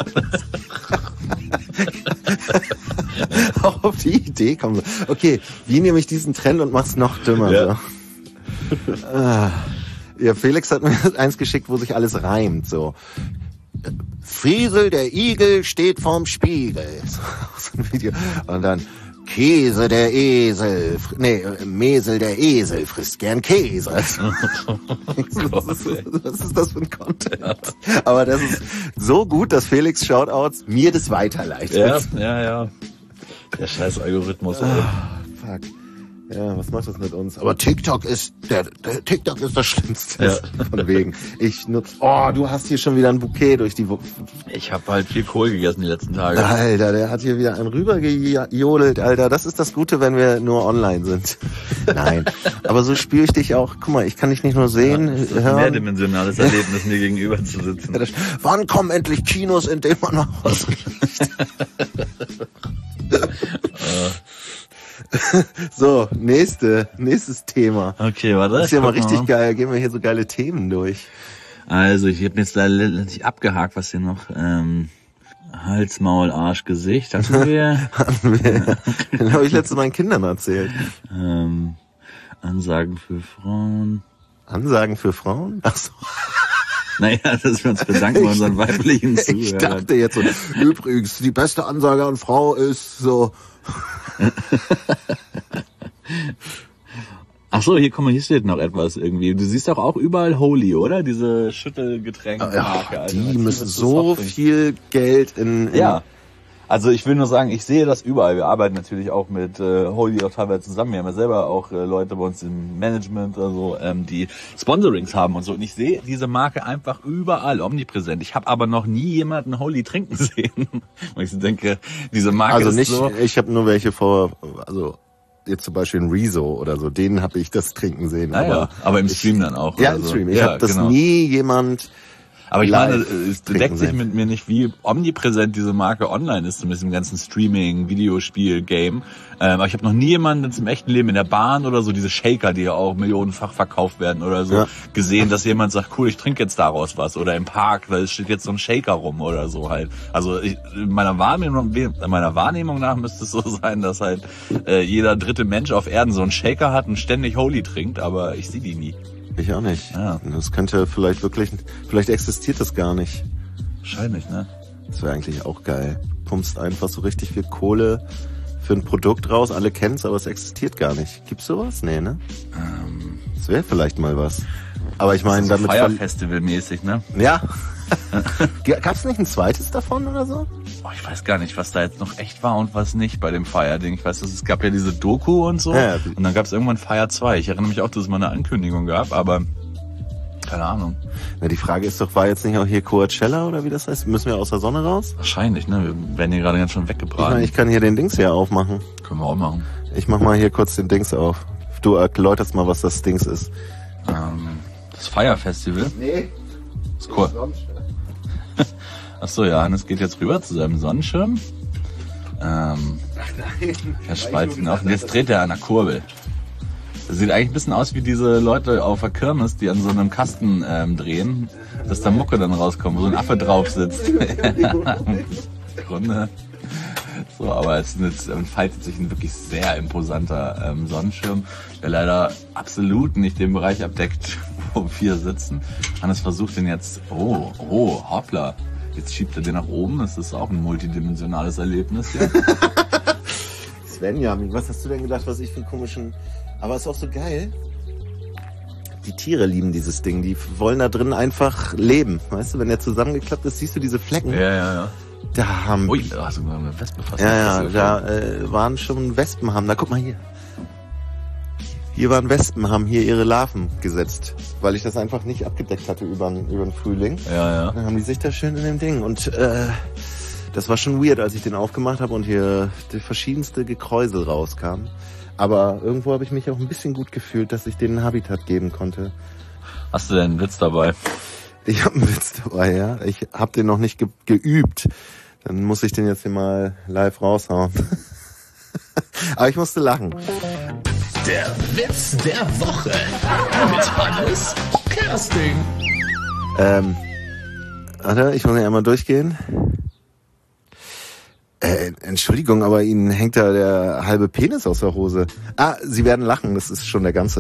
Auch auf die Idee kommen. Okay, wie nehme ich diesen Trend und mach's noch dümmer? Ja. So. Ah. Ja, Felix hat mir eins geschickt, wo sich alles reimt. So. Friesel, der Igel, steht vorm Spiegel. So ein Video. Und dann Käse, der Esel. fr- Nee, Mesel, der Esel, frisst gern Käse. was, ist, was ist das für ein Content? Aber das ist so gut, dass Felix Shoutouts mir das weiterleitet. Ja, ja, ja. Der scheiß Algorithmus. ey. Fuck. Ja, was macht das mit uns? Aber TikTok ist der, der TikTok ist das Schlimmste. Ja. Von wegen. Ich nutze. Oh, du hast hier schon wieder ein Bouquet durch die. Wo Ich habe halt viel Kohl gegessen die letzten Tage. Alter, der hat hier wieder einen rübergejodelt, Alter. Das ist das Gute, wenn wir nur online sind. Nein. Aber so spüre ich dich auch. Guck mal, ich kann dich nicht nur sehen, Das ist ein hören. mehrdimensionales Erlebnis, mir gegenüber zu sitzen. Ja, das- Wann kommen endlich Kinos, in denen man noch was riecht? So, nächste, nächstes Thema. Okay, warte. Das ist ja mal guck richtig geil. Gehen wir hier so geile Themen durch. Also, ich habe jetzt da letztlich abgehakt, was hier noch... Ähm, Hals, Maul, Arsch, Gesicht. Hatten wir... Haben wir, den habe ich letztes Mal meinen Kindern erzählt. ähm, Ansagen für Frauen... Ansagen für Frauen? Ach so. Naja, dass wir uns bedanken bei unseren weiblichen Zuhörern. Ich dachte jetzt so, übrigens, die beste Ansage an Frau ist so... Ach so, hier, guck mal, hier steht noch etwas irgendwie. Du siehst doch auch überall Holy, oder? Diese Schüttelgetränke-Marke. Ach, also, die was müssen das so Softdrink. viel Geld in... in Ja. Also ich will nur sagen, ich sehe das überall. Wir arbeiten natürlich auch mit äh, Holy auch teilweise zusammen. Wir haben ja selber auch äh, Leute bei uns im Management oder so, ähm, die Sponsorings haben und so. Und ich sehe diese Marke einfach überall, omnipräsent. Ich habe aber noch nie jemanden Holy trinken sehen. Und ich denke, diese Marke Also ist nicht, so... ich habe nur welche vor, also jetzt zum Beispiel ein Rezo oder so, denen habe ich das trinken sehen. Naja, aber, aber im ich, Stream dann auch. Ja, oder im so. Stream. Ich ja, habe das genau. nie jemand... Aber ich live meine, es trinken deckt sich sehen. mit mir nicht, wie omnipräsent diese Marke online ist, zumindest im ganzen Streaming, Videospiel, Game. Ähm, aber ich habe noch nie jemanden im echten Leben in der Bahn oder so, diese Shaker, die ja auch millionenfach verkauft werden oder so, Ja. gesehen, dass jemand sagt, cool, ich trinke jetzt daraus was. Oder im Park, da steht jetzt so ein Shaker rum oder so halt. Also ich, in meiner Wahrnehmung, in meiner Wahrnehmung nach müsste es so sein, dass halt äh, jeder dritte Mensch auf Erden so einen Shaker hat und ständig Holy trinkt, aber ich sehe die nie. Ich auch nicht. Ja. Das könnte vielleicht wirklich, vielleicht existiert das gar nicht. Wahrscheinlich, ne? Das wäre eigentlich auch geil. Pumpst einfach so richtig viel Kohle für ein Produkt raus. Alle kennen es, aber es existiert gar nicht. Gibt's sowas? Nee, ne? Ähm, Das wäre vielleicht mal was. Aber ich meine, so damit... Fire verli- Festival mäßig, ne? Ja. Gab's nicht ein zweites davon oder so? Oh, ich weiß gar nicht, was da jetzt noch echt war und was nicht bei dem Fire-Ding. Ich weiß, dass es gab ja diese Doku und so. Ja. Und dann gab es irgendwann Fire zwei. Ich erinnere mich auch, dass es mal eine Ankündigung gab, aber Keine Ahnung. Na, die Frage ist doch, war jetzt nicht auch hier Coachella oder wie das heißt? Müssen wir aus der Sonne raus? Wahrscheinlich, ne? Wir werden hier gerade ganz schön Ich weggebraten. meine, ich kann hier den Dings hier aufmachen. Können wir auch machen. Ich mach mal hier kurz den Dings auf. Du erläuterst mal, was das Dings ist. Ähm, das Fire Festival. Nee. Ist cool. Achso, ja, Hannes geht jetzt rüber zu seinem Sonnenschirm. Ähm, Ach nein. er spaltet ihn auf und jetzt dreht er an der Kurbel. Das sieht eigentlich ein bisschen aus wie diese Leute auf der Kirmes, die an so einem Kasten ähm, drehen, dass da Mucke dann rauskommt, wo so ein Affe drauf sitzt. Im Grunde. So, aber es ist, entfaltet sich ein wirklich sehr imposanter ähm, Sonnenschirm, der leider absolut nicht den Bereich abdeckt, wo wir sitzen. Hannes versucht den jetzt, oh, oh, hoppla. Jetzt schiebt er den nach oben, das ist auch ein multidimensionales Erlebnis hier. Svenja, was hast du denn gedacht, was ich für einen komischen... Aber ist auch so geil. Die Tiere lieben dieses Ding, die wollen da drin einfach leben. Weißt du, wenn der zusammengeklappt ist, siehst du diese Flecken. Ja, ja, ja. Da haben... Ui, da hast du mal eine Wespe fast. Ja, ja, da äh, waren schon Wespen, haben, da guck mal hier. Hier waren Wespen, haben hier ihre Larven gesetzt, weil ich das einfach nicht abgedeckt hatte über den Frühling. Ja, ja. Dann haben die sich da schön in dem Ding und äh, das war schon weird, als ich den aufgemacht habe und hier die verschiedenste Gekräusel rauskam. Aber irgendwo habe ich mich auch ein bisschen gut gefühlt, dass ich denen einen Habitat geben konnte. Hast du denn einen Witz dabei? Ich habe einen Witz dabei, ja. Ich habe den noch nicht ge- geübt. Dann muss ich den jetzt hier mal live raushauen. Aber ich musste lachen. Der Witz der Woche mit Hannes Kersting. Ähm, warte, ich muss ja einmal durchgehen. Äh, Entschuldigung, aber Ihnen hängt da der halbe Penis aus der Hose. Ah, Sie werden lachen, das ist schon der ganze.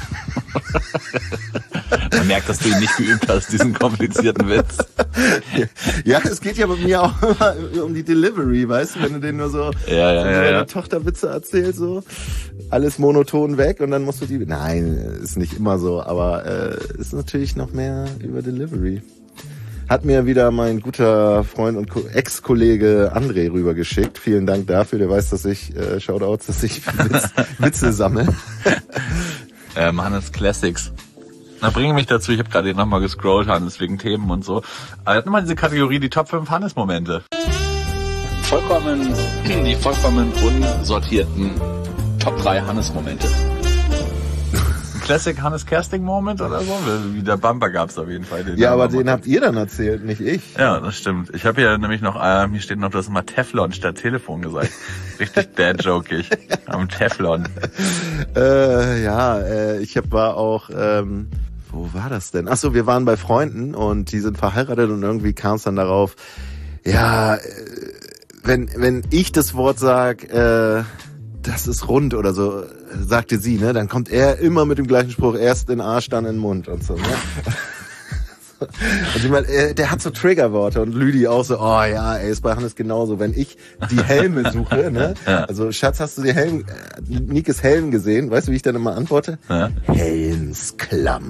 Man merkt, dass du ihn nicht geübt hast, diesen komplizierten Witz. Ja, es geht ja bei mir auch immer um die Delivery, weißt du, wenn du den nur so, Ja, ja, so ja, deine ja. Tochter Witze erzählst, so alles monoton weg und dann musst du die... Nein, ist nicht immer so, aber äh, ist natürlich noch mehr über Delivery. Hat mir wieder mein guter Freund und Ko- Ex-Kollege André rübergeschickt. Vielen Dank dafür, der weiß, dass ich, äh, Shoutouts, dass ich Witz, Witze sammle. Ähm, Hannes Classics. Na, bringe mich dazu, ich habe gerade eben nochmal gescrollt, Hannes, wegen Themen und so. Aber er hat nochmal diese Kategorie, die Top fünf Hannes-Momente. Vollkommen, die vollkommen unsortierten Top drei Hannes-Momente. Ein Classic Hannes Kersting-Moment oder so? Wie der Bumper gab's auf jeden Fall. Den Ja, aber haben wir den mal- habt ihr dann erzählt, nicht ich. Ja, das stimmt. Ich habe hier nämlich noch, äh, hier steht noch, du hast mal Teflon statt Telefon gesagt. Richtig dad-jokig. Am Teflon. Äh, ja, äh, ich hab, war auch... Ähm, wo war das denn? Ach so, wir waren bei Freunden und die sind verheiratet und irgendwie kam es dann darauf, ja, äh, wenn wenn ich das Wort sag, äh, das ist rund oder so, sagte sie, ne, dann kommt er immer mit dem gleichen Spruch, erst in den Arsch, dann in den Mund und so, ne? Und ich meine, äh, der hat so Triggerworte und Lüdi auch so, oh ja, ey, ist bei Hannes genauso. Wenn ich die Helme suche, ne, Ja. also Schatz, hast du die Helm, äh, Nikes Helm gesehen? Weißt du, wie ich dann immer antworte? Ja. Helmsklamm.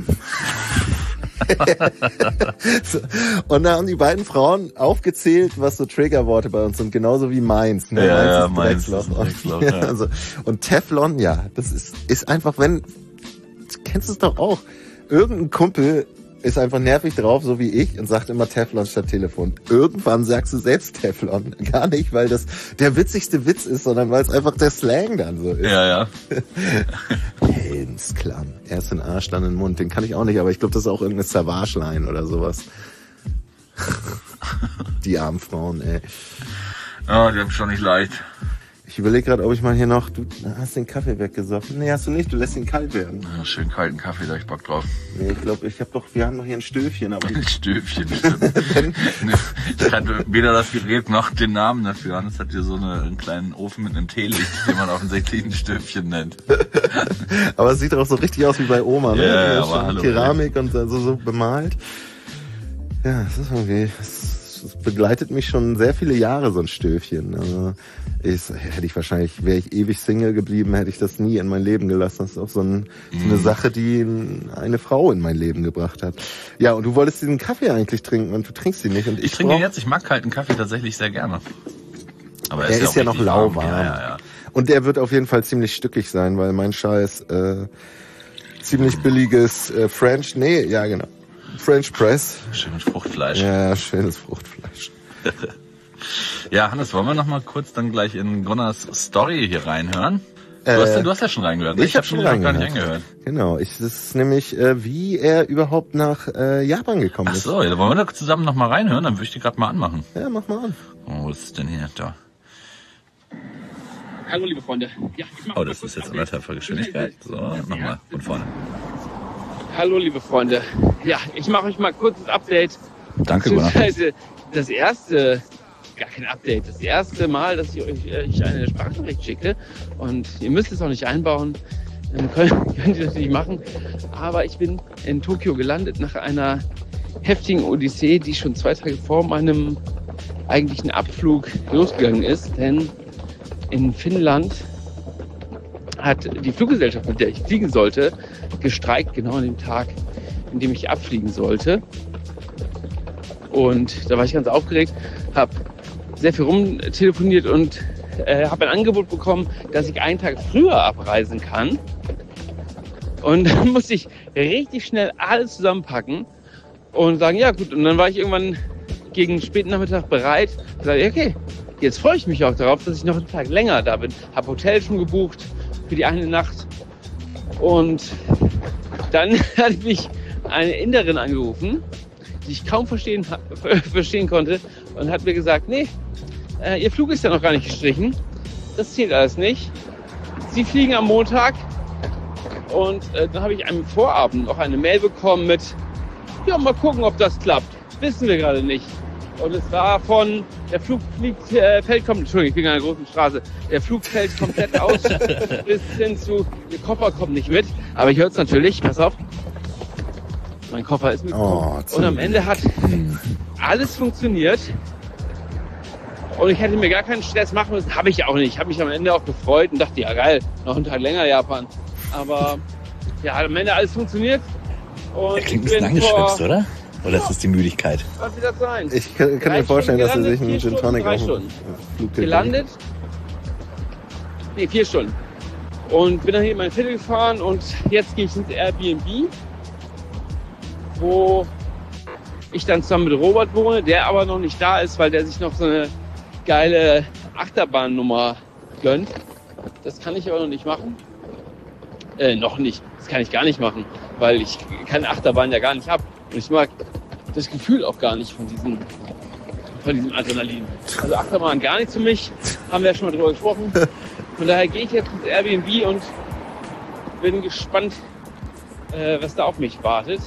So. Und da haben die beiden Frauen aufgezählt, was so Triggerworte bei uns sind, genauso wie meins. Ne? Ja, ja, ist meins Drecksloch. ist ein Drecksloch, ja. Also, und Teflon, ja, das ist, ist einfach, wenn, du kennst es doch auch, irgendein Kumpel ist einfach nervig drauf, so wie ich, und sagt immer Teflon statt Telefon. Irgendwann sagst du selbst Teflon. Gar nicht, weil das der witzigste Witz ist, sondern weil es einfach der Slang dann so ist. Ja, ja. Helmsklamm. Erst den Arsch, dann den Mund. Den kann ich auch nicht, aber ich glaube, das ist auch irgendeine Savage-Line oder sowas. Die armen Frauen, ey. Ja, die haben schon nicht leicht. Ich überlege gerade, ob ich mal hier noch... Du hast den Kaffee weggesoffen. Nee, hast du nicht. Du lässt ihn kalt werden. Ja, schön kalten Kaffee, da hab ich Bock drauf. Nee, ich glaube, ich habe doch... Wir haben doch hier ein Stöfchen, aber... Ein Stöfchen, stimmt. Ich hatte weder das Gerät noch den Namen dafür. Hannes hat hier so eine, einen kleinen Ofen mit einem Teelicht, den man offensichtlich ein Stöfchen nennt. Aber es sieht doch so richtig aus wie bei Oma, ne? Ja, ja, Schon aber hallo, Keramik und so, so bemalt. Ja, es ist irgendwie... Es begleitet mich schon sehr viele Jahre, so ein Stöfchen. Also ich, hätte ich wahrscheinlich, wäre ich ewig Single geblieben, hätte ich das nie in mein Leben gelassen. Das ist auch so, ein, so eine Sache, die eine Frau in mein Leben gebracht hat. Ja, und du wolltest diesen Kaffee eigentlich trinken und du trinkst ihn nicht. Und ich, Ich trinke brauch, jetzt, ich mag kalten Kaffee tatsächlich sehr gerne. Aber Er ist ja auch noch richtig lauwarm. Ja, ja, ja. Und der wird auf jeden Fall ziemlich stückig sein, weil mein Scheiß äh, ziemlich billiges äh, French, nee, ja genau. French Press. Schön mit Fruchtfleisch. Ja, schönes Fruchtfleisch. Ja, Hannes, wollen wir noch mal kurz dann gleich in Gunnars Story hier reinhören? Du, Äh, hast, du hast ja schon reingehört. Ne? Ich, ich habe schon mir noch gar reingehört. nicht angehört. Genau, ich, das ist nämlich, äh, wie er überhaupt nach äh, Japan gekommen Ach ist. so, ja, wollen wir da zusammen noch mal reinhören? Dann würde ich die gerade mal anmachen. Ja, mach mal an. Oh, was ist denn hier? Da. Hallo liebe Freunde. Ja, ich mach Oh, mal das kurz ist jetzt Update. anderthalb Geschwindigkeit. So, nochmal von vorne. Hallo liebe Freunde. Ja, ich mache euch mal kurz das Update. Danke, Gunnar. Beziehungsweise das erste, gar kein Update, das erste Mal, dass ich euch ich eine Sprachnachricht schicke. Und ihr müsst es auch nicht einbauen. Ähm, Könnt, könnt ihr natürlich machen. Aber ich bin in Tokio gelandet nach einer heftigen Odyssee, die schon zwei Tage vor meinem eigentlichen Abflug losgegangen ist. Denn in Finnland hat die Fluggesellschaft, mit der ich fliegen sollte, gestreikt, genau an dem Tag, in dem ich abfliegen sollte. Und da war ich ganz aufgeregt, habe sehr viel rumtelefoniert und äh, habe ein Angebot bekommen, dass ich einen Tag früher abreisen kann. Und dann musste ich richtig schnell alles zusammenpacken und sagen, ja gut. Und dann war ich irgendwann gegen späten Nachmittag bereit und sagte, okay, jetzt freue ich mich auch darauf, dass ich noch einen Tag länger da bin. Habe Hotel schon gebucht für die eine Nacht. Und dann hat mich eine Inderin angerufen, die ich kaum verstehen, verstehen konnte und hat mir gesagt, nee, äh, Ihr Flug ist ja noch gar nicht gestrichen. Das zählt alles nicht. Sie fliegen am Montag. Und äh, dann habe ich am Vorabend noch eine Mail bekommen mit, ja, mal gucken, ob das klappt. Wissen wir gerade nicht. Und es war von, der Flug fliegt, äh, fällt kommt, Entschuldigung, ich bin an einer großen Straße. Der Flug fällt komplett aus, bis hin zu, der Koffer kommt nicht mit. Aber ich höre es natürlich, pass auf. Mein Koffer ist mitgekommen. Oh, und am Ende hat alles funktioniert. Und ich hätte mir gar keinen Stress machen müssen. Habe ich auch nicht. Ich habe mich am Ende auch gefreut und dachte, ja geil, noch einen Tag länger Japan. Aber ja, am Ende alles funktioniert. Und Er klingt ein ich bisschen bin vor- angeschwipst, oder? Oder ist das die Müdigkeit? Was wird das sein? Ich kann, kann Drei mir vorstellen, dass er Stunden sich einen gelandet, Gin vier Tonic Stunden, auf drei dem Stunden. Flug Gelandet. Nee, vier Stunden. Und bin dann hier in mein Viertel gefahren und jetzt gehe ich ins Airbnb, wo ich dann zusammen mit Robert wohne, der aber noch nicht da ist, weil der sich noch so eine geile Achterbahnnummer gönnt. Das kann ich aber noch nicht machen. Äh, noch nicht. Das kann ich gar nicht machen, weil ich keine Achterbahn ja gar nicht habe. Und ich mag das Gefühl auch gar nicht von diesem, von diesem Adrenalin. Also Achterbahn gar nicht für mich, haben wir ja schon mal drüber gesprochen. Von daher gehe ich jetzt ins Airbnb und bin gespannt, äh, was da auf mich wartet.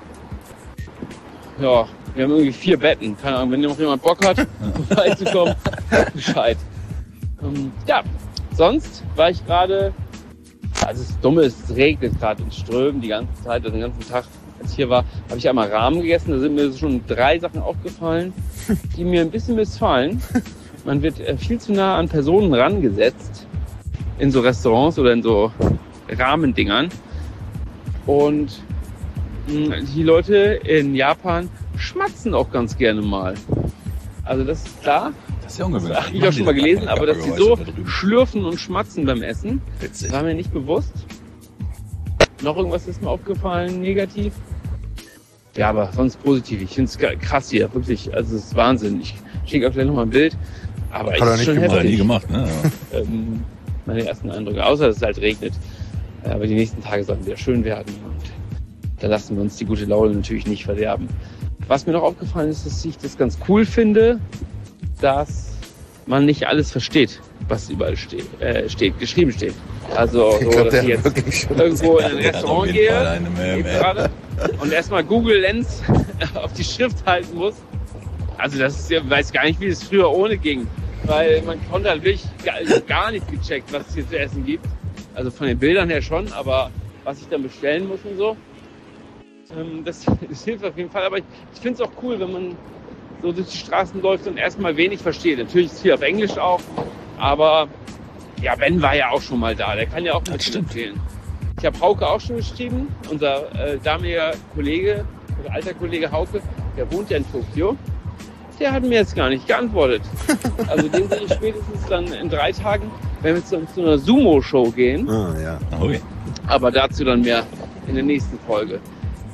Ja, wir haben irgendwie vier Betten. Keine Ahnung, wenn noch jemand Bock hat, vorbeizukommen, Bescheid. Ähm, ja, sonst war ich gerade, also das Dumme ist, es regnet gerade in Strömen die ganze Zeit, also den ganzen Tag, als ich hier war, habe ich einmal Rahmen gegessen. Da sind mir schon drei Sachen aufgefallen, die mir ein bisschen missfallen. Man wird äh, viel zu nah an Personen rangesetzt, in so Restaurants oder in so Rahmendingern. Und mh, die Leute in Japan schmatzen auch ganz gerne mal. Also das ist klar. Das ist ja ungewöhnlich. Das habe ich auch schon mal gelesen, aber dass sie so schlürfen und schmatzen beim Essen, Witzig. war mir nicht bewusst. Noch irgendwas ist mir aufgefallen, negativ? Ja, aber sonst positiv. Ich finde es krass hier, wirklich. Also es ist Wahnsinn. Ich schicke auch gleich noch mal ein Bild. Aber Hat er es ist nicht schon gemacht. Hat er nie heftig. gemacht, ne? Ja. Ähm, meine ersten Eindrücke. Außer dass es halt regnet. Aber die nächsten Tage sollen wieder schön werden. Und da lassen wir uns die gute Laune natürlich nicht verderben. Was mir noch aufgefallen ist, dass ich das ganz cool finde, dass man nicht alles versteht, was überall steht, äh, steht geschrieben steht. Also, Ich so, glaub, dass der ich hat jetzt wirklich schon irgendwo in ein Der hat auf Restaurant jeden Fall gehe eine Mem, jetzt ja. gerade, und erstmal Google Lens auf die Schrift halten muss. Also das ist, ja, weiß gar nicht, wie es früher ohne ging. Weil man konnte halt wirklich gar, gar nicht gecheckt, was es hier zu essen gibt. Also von den Bildern her schon, aber was ich dann bestellen muss und so, ähm, das, das hilft auf jeden Fall. Aber ich, ich finde es auch cool, wenn man so durch die Straßen läuft und erstmal wenig versteht. Natürlich ist viel auf Englisch auch, aber ja, Ben war ja auch schon mal da. Der kann ja auch ein bisschen erzählen. Ich habe Hauke auch schon geschrieben. Unser äh, damaliger Kollege, oder alter Kollege Hauke, der wohnt ja in Tokio. Der hat mir jetzt gar nicht geantwortet. Also den sehe ich spätestens dann in drei Tagen, wenn wir zu, zu einer Sumo-Show gehen. Ah, ja. Ui. Aber dazu dann mehr in der nächsten Folge.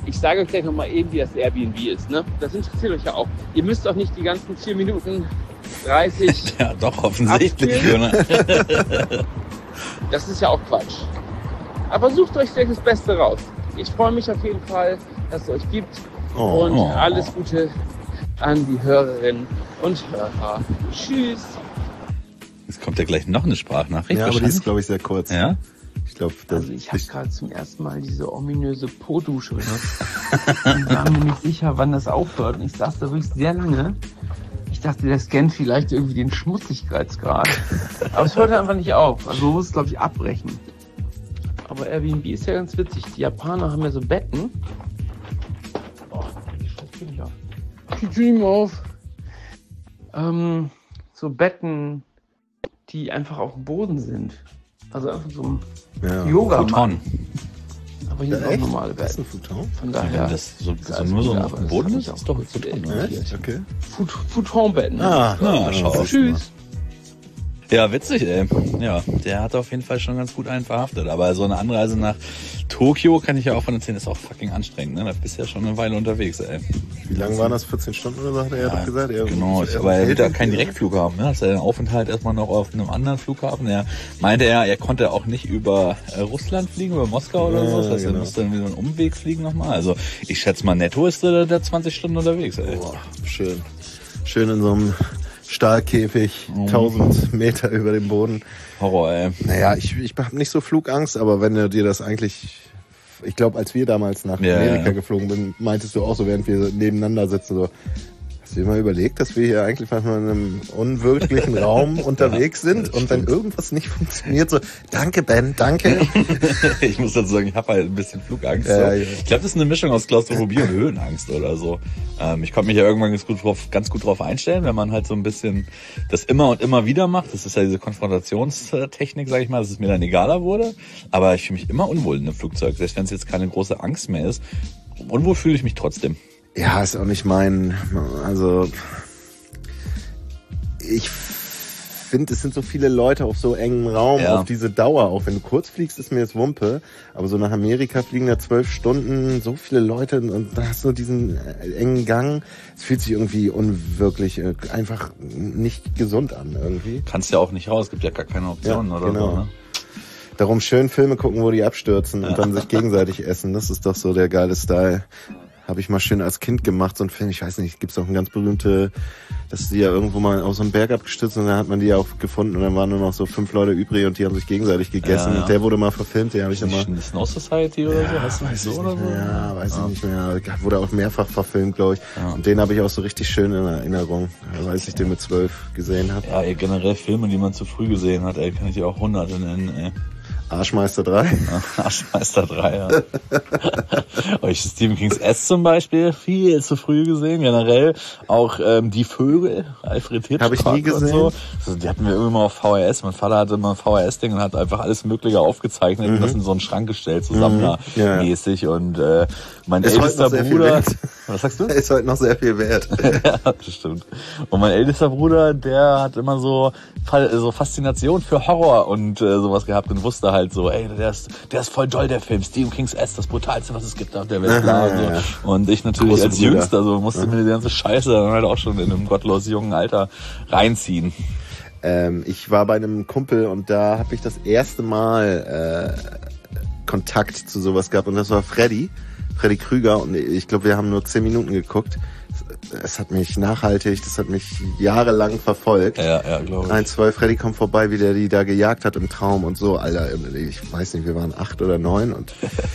ich sage euch gleich nochmal eben, wie das Airbnb ist. Ne? Das interessiert euch ja auch. Ihr müsst doch nicht die ganzen vier Minuten dreißig Ja, doch, offensichtlich. Ne? Das ist ja auch Quatsch. Aber sucht euch vielleicht das Beste raus. Ich freue mich auf jeden Fall, dass es euch gibt. Oh. Und alles Gute an die Hörerinnen und Hörer. Tschüss. Es kommt ja gleich noch eine Sprachnachricht. Ja, aber die ist, glaube ich, sehr kurz. Ja? Ich glaube, das Also ich habe gerade zum ersten Mal diese ominöse Po-Dusche benutzt. Ich war mir nicht sicher, wann das aufhört. Und ich saß da wirklich sehr lange. Ich dachte, der scannt vielleicht irgendwie den Schmutzigkeitsgrad. Aber es hörte einfach nicht auf. Also muss es, glaube ich, abbrechen. Aber Airbnb ist ja ganz witzig. Die Japaner haben ja so Betten. Oh, ich tue nicht auf. Ich tue nicht mehr auf. Ähm, so Betten, die einfach auf dem Boden sind. Also einfach so ein ja. Yoga. Futon. Aber hier sind auch normale Das ist Betten. ein Futon? Von Ja, daher. das so, ist so alles nur so gut, auf aber dem das Boden hab ist, ich ist auch doch gut Futon. identiert. Echt? Okay. Fut Futonbetten. Ah, Ja, schau. Tschüss. Ja, witzig, ey. Ja, der hat auf jeden Fall schon ganz gut einen verhaftet. Aber so eine Anreise nach Tokio, kann ich ja auch von erzählen, ist auch fucking anstrengend, ne? Da bist du ja schon eine Weile unterwegs, ey. Wie lange waren das? vierzehn Stunden oder so, hat er ja, doch gesagt? Er Genau, er aber er wird ja hält- keinen Direktflug haben, ne? Das ist ja ein Aufenthalt erstmal noch auf einem anderen Flughafen. Er meinte er, er konnte auch nicht über äh, Russland fliegen, über Moskau oder Ja, so. Das heißt, genau. er musste dann wieder einen Umweg fliegen nochmal. Also ich schätze mal, netto ist der, der zwanzig Stunden unterwegs, ey. Boah, schön. Schön in so einem Stahlkäfig, tausend Meter über dem Boden. Horror, ey. Naja, ich, ich habe nicht so Flugangst, aber wenn du dir das eigentlich... Ich glaube, als wir damals nach Ja, Amerika ja. geflogen sind, meintest du auch so, während wir nebeneinander sitzen, so... Hast du dir mal überlegt, dass wir hier eigentlich manchmal in einem unwirklichen Raum unterwegs sind und wenn irgendwas nicht funktioniert, so, danke Ben, danke. Ich muss dazu sagen, ich habe halt ein bisschen Flugangst. Ja, so. ja. Ich glaube, das ist eine Mischung aus Klaustrophobie und Höhenangst oder so. Ähm, ich konnte mich ja irgendwann ganz gut, drauf, ganz gut drauf einstellen, wenn man halt so ein bisschen das immer und immer wieder macht. Das ist ja diese Konfrontationstechnik, sage ich mal, dass es mir dann egaler wurde. Aber ich fühle mich immer unwohl in einem Flugzeug, selbst wenn es jetzt keine große Angst mehr ist. Unwohl fühle ich mich trotzdem. Ja, ist auch nicht mein, also ich finde, es sind so viele Leute auf so engem Raum, Ja. auf diese Dauer, auch wenn du kurz fliegst, ist mir jetzt Wumpe, aber so nach Amerika fliegen da zwölf Stunden, so viele Leute und da hast du diesen engen Gang, es fühlt sich irgendwie unwirklich, einfach nicht gesund an irgendwie. Kannst ja auch nicht raus, gibt ja gar keine Optionen Ja, oder genau. so. Ne? Darum schön Filme gucken, wo die abstürzen und dann sich gegenseitig essen, das ist doch so der geile Style. Habe ich mal schön als Kind gemacht, so ein Film, ich weiß nicht, gibt's auch eine ganz berühmte, dass die ja irgendwo mal auf so einen Berg abgestürzt und dann hat man die auch gefunden und dann waren nur noch so fünf Leute übrig und die haben sich gegenseitig gegessen. Ja, ja. Der wurde mal verfilmt, den habe ich dann mal... Die Snow Society oder so? Hast du weiß nicht ich so nicht oder so? mehr, ja, weiß ich nicht mehr. Wurde auch mehrfach verfilmt, glaube ich. Ja. Und den habe ich auch so richtig schön in Erinnerung, als ich den mit zwölf gesehen habe. Ja, ey, generell Filme, die man zu früh gesehen hat, ey, kann ich dir auch hunderte nennen, ey. Arschmeister drei. Arschmeister drei, ja. Aber ich Stephen Kings S zum Beispiel viel zu früh gesehen, generell. Auch ähm, Die Vögel, Alfred Hitchcock Hab ich nie gesehen. und so. Also, die hatten wir immer auf V H S. Mein Vater hatte immer ein V H S-Ding und hat einfach alles Mögliche aufgezeichnet und das in so einen Schrank gestellt, so sammlermäßig. Ja, ja. Und äh, mein Ist heute ältester noch sehr viel Bruder... wert. Was sagst du? Ist heute noch sehr viel wert. Ja, das stimmt. Und mein ältester Bruder, der hat immer so so Faszination für Horror und äh, sowas gehabt und wusste halt so, ey, der ist, der ist voll doll, der Film. Stephen Kings S, das brutalste, was es gibt auf der Welt. Aha, und, so. ja. Und ich natürlich Große als Brüder. Jüngster, so musste mir die ganze Scheiße dann halt auch schon in einem gottlos jungen Alter reinziehen. Ähm, ich war bei einem Kumpel und da habe ich das erste Mal äh, Kontakt zu sowas gehabt und das war Freddy, Freddy Krüger und ich glaube, wir haben nur zehn Minuten geguckt. Es, es hat mich nachhaltig, das hat mich jahrelang verfolgt. Ja, ja, glaube ich. Eins, zwei, Freddy kommt vorbei, wie der die da gejagt hat im Traum und so. Alter, ich weiß nicht, wir waren acht oder neun und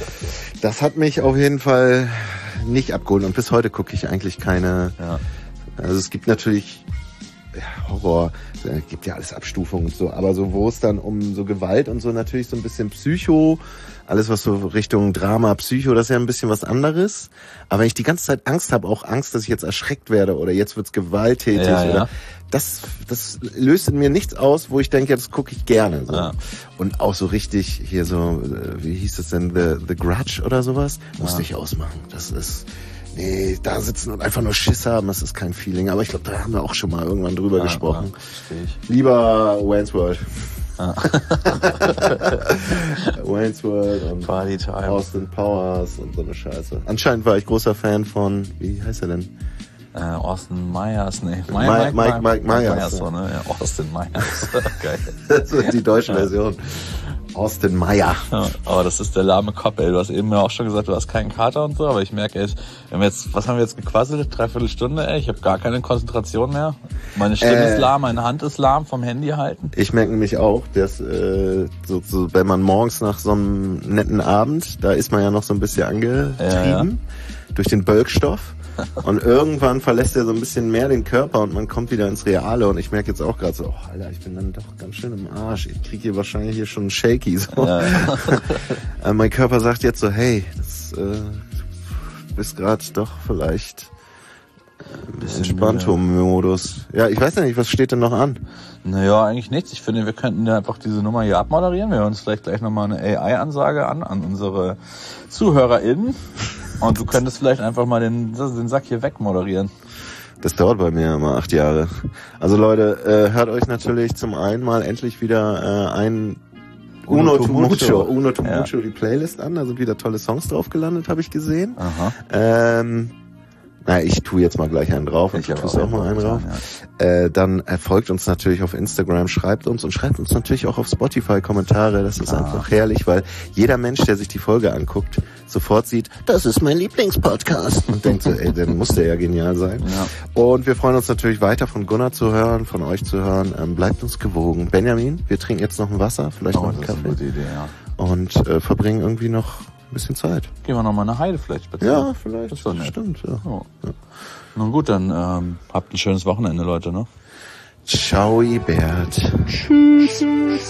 das hat mich auf jeden Fall nicht abgeholt und bis heute gucke ich eigentlich keine, Ja. also es gibt natürlich ja, Horror, es gibt ja alles Abstufungen und so, aber so wo es dann um so Gewalt und so natürlich so ein bisschen Psycho, alles was so Richtung Drama, Psycho, das ist ja ein bisschen was anderes. Aber wenn ich die ganze Zeit Angst habe, auch Angst, dass ich jetzt erschreckt werde oder jetzt wird's gewalttätig Ja, ja. oder das, das löst in mir nichts aus, wo ich denke, das gucke ich gerne. So. Ja. Und auch so richtig hier so, äh, wie hieß das denn, The, The Grudge oder sowas, musste ich ausmachen. Das ist, nee, da sitzen und einfach nur Schiss haben, das ist kein Feeling. Aber ich glaube, da haben wir auch schon mal irgendwann drüber Ja, gesprochen. ja, verstehe ich. Lieber Wayne's World. Ja. Wayne's World und Party Time. Austin Powers und so eine Scheiße. Anscheinend war ich großer Fan von, wie heißt er denn? Äh, Austin Myers, nee. Mike, Mike, Mike, Mike Myers. Myers so, ne? Ja, Austin Myers. Geil. Das ist die deutsche Version. Austin Meyer. Ja, aber das ist der lahme Kopf, ey. Du hast eben ja auch schon gesagt, du hast keinen Kater und so, aber ich merke, ey, wir haben jetzt, was haben wir jetzt gequasselt? Dreiviertel Stunde, ey. Ich habe gar keine Konzentration mehr. Meine Stimme äh, ist lahm, meine Hand ist lahm vom Handy halten. Ich merke nämlich auch, dass äh, so, so, wenn man morgens nach so einem netten Abend, da ist man ja noch so ein bisschen angetrieben ja, ja. durch den Bölkstoff. Und irgendwann verlässt er so ein bisschen mehr den Körper und man kommt wieder ins Reale. Und ich merke jetzt auch gerade so, oh, Alter, ich bin dann doch ganz schön im Arsch. Ich kriege hier wahrscheinlich hier schon einen Shaky. So. Ja, ja. Mein Körper sagt jetzt so, hey, das, äh, du bist gerade doch vielleicht ein bisschen Entspanntum-Modus. Ja, ich weiß ja nicht, was steht denn noch an? Naja, eigentlich nichts. Ich finde, wir könnten ja einfach diese Nummer hier abmoderieren. Wir hören uns vielleicht gleich nochmal eine A I-Ansage an, an unsere ZuhörerInnen. Und du könntest vielleicht einfach mal den, den Sack hier wegmoderieren. Das dauert bei mir immer acht Jahre. Also Leute, äh, hört euch natürlich zum einen mal endlich wieder äh, ein Uno to Mucho, Uno to Mucho ja. die Playlist an. Da sind wieder tolle Songs drauf gelandet, habe ich gesehen. Aha. Ähm, na, ich tue jetzt mal gleich einen drauf und ich du tust auch mal einen drauf. Ja. Äh, dann folgt uns natürlich auf Instagram, schreibt uns und schreibt uns natürlich auch auf Spotify Kommentare. Das ist ah. einfach herrlich, weil jeder Mensch, der sich die Folge anguckt, sofort sieht, das ist mein Lieblingspodcast und denkt so, ey, dann muss der ja genial sein. Ja. Und wir freuen uns natürlich weiter von Gunnar zu hören, von euch zu hören. Ähm, bleibt uns gewogen. Benjamin, wir trinken jetzt noch ein Wasser, vielleicht oh, noch einen Kaffee. Gute Idee, ja. Und äh, verbringen irgendwie noch ein bisschen Zeit. Gehen wir noch mal eine Heide vielleicht spazieren. Ja, vielleicht. Das ist doch nett. Stimmt, ja. Oh. ja. Nun gut, dann ähm, habt ein schönes Wochenende, Leute, ne? Ciao, Bert. Tschüss.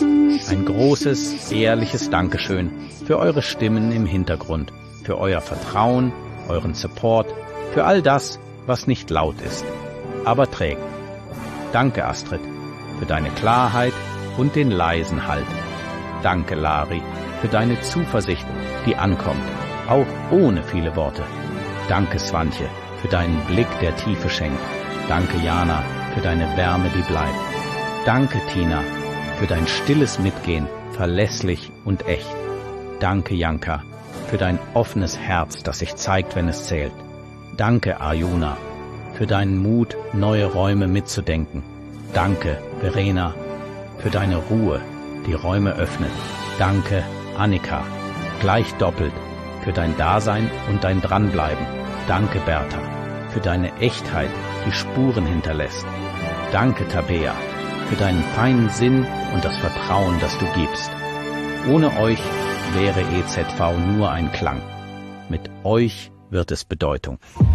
Ein großes, ehrliches Dankeschön für eure Stimmen im Hintergrund, für euer Vertrauen, euren Support, für all das, was nicht laut ist, aber trägt. Danke, Astrid, für deine Klarheit und den leisen Halt. Danke, Lari, für deine Zuversicht, die ankommt, auch ohne viele Worte. Danke, Swantje, für deinen Blick, der Tiefe schenkt. Danke, Jana, für deine Wärme, die bleibt. Danke, Tina, für dein stilles Mitgehen, verlässlich und echt. Danke, Janka, für dein offenes Herz, das sich zeigt, wenn es zählt. Danke, Arjuna, für deinen Mut, neue Räume mitzudenken. Danke, Verena, für deine Ruhe, die Räume öffnet. Danke, Annika, gleich doppelt, für dein Dasein und dein Dranbleiben. Danke, Bertha, für deine Echtheit, die Spuren hinterlässt. Danke, Tabea, für deinen feinen Sinn und das Vertrauen, das du gibst. Ohne euch wäre E Z V nur ein Klang. Mit euch wird es Bedeutung.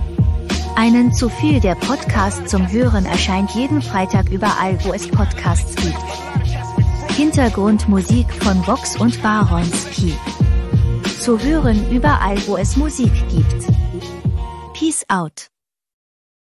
Einen zu viel, der Podcast zum Hören erscheint jeden Freitag überall, wo es Podcasts gibt. Hintergrundmusik von Vox und Baronski. Zu hören überall, wo es Musik gibt. Peace out.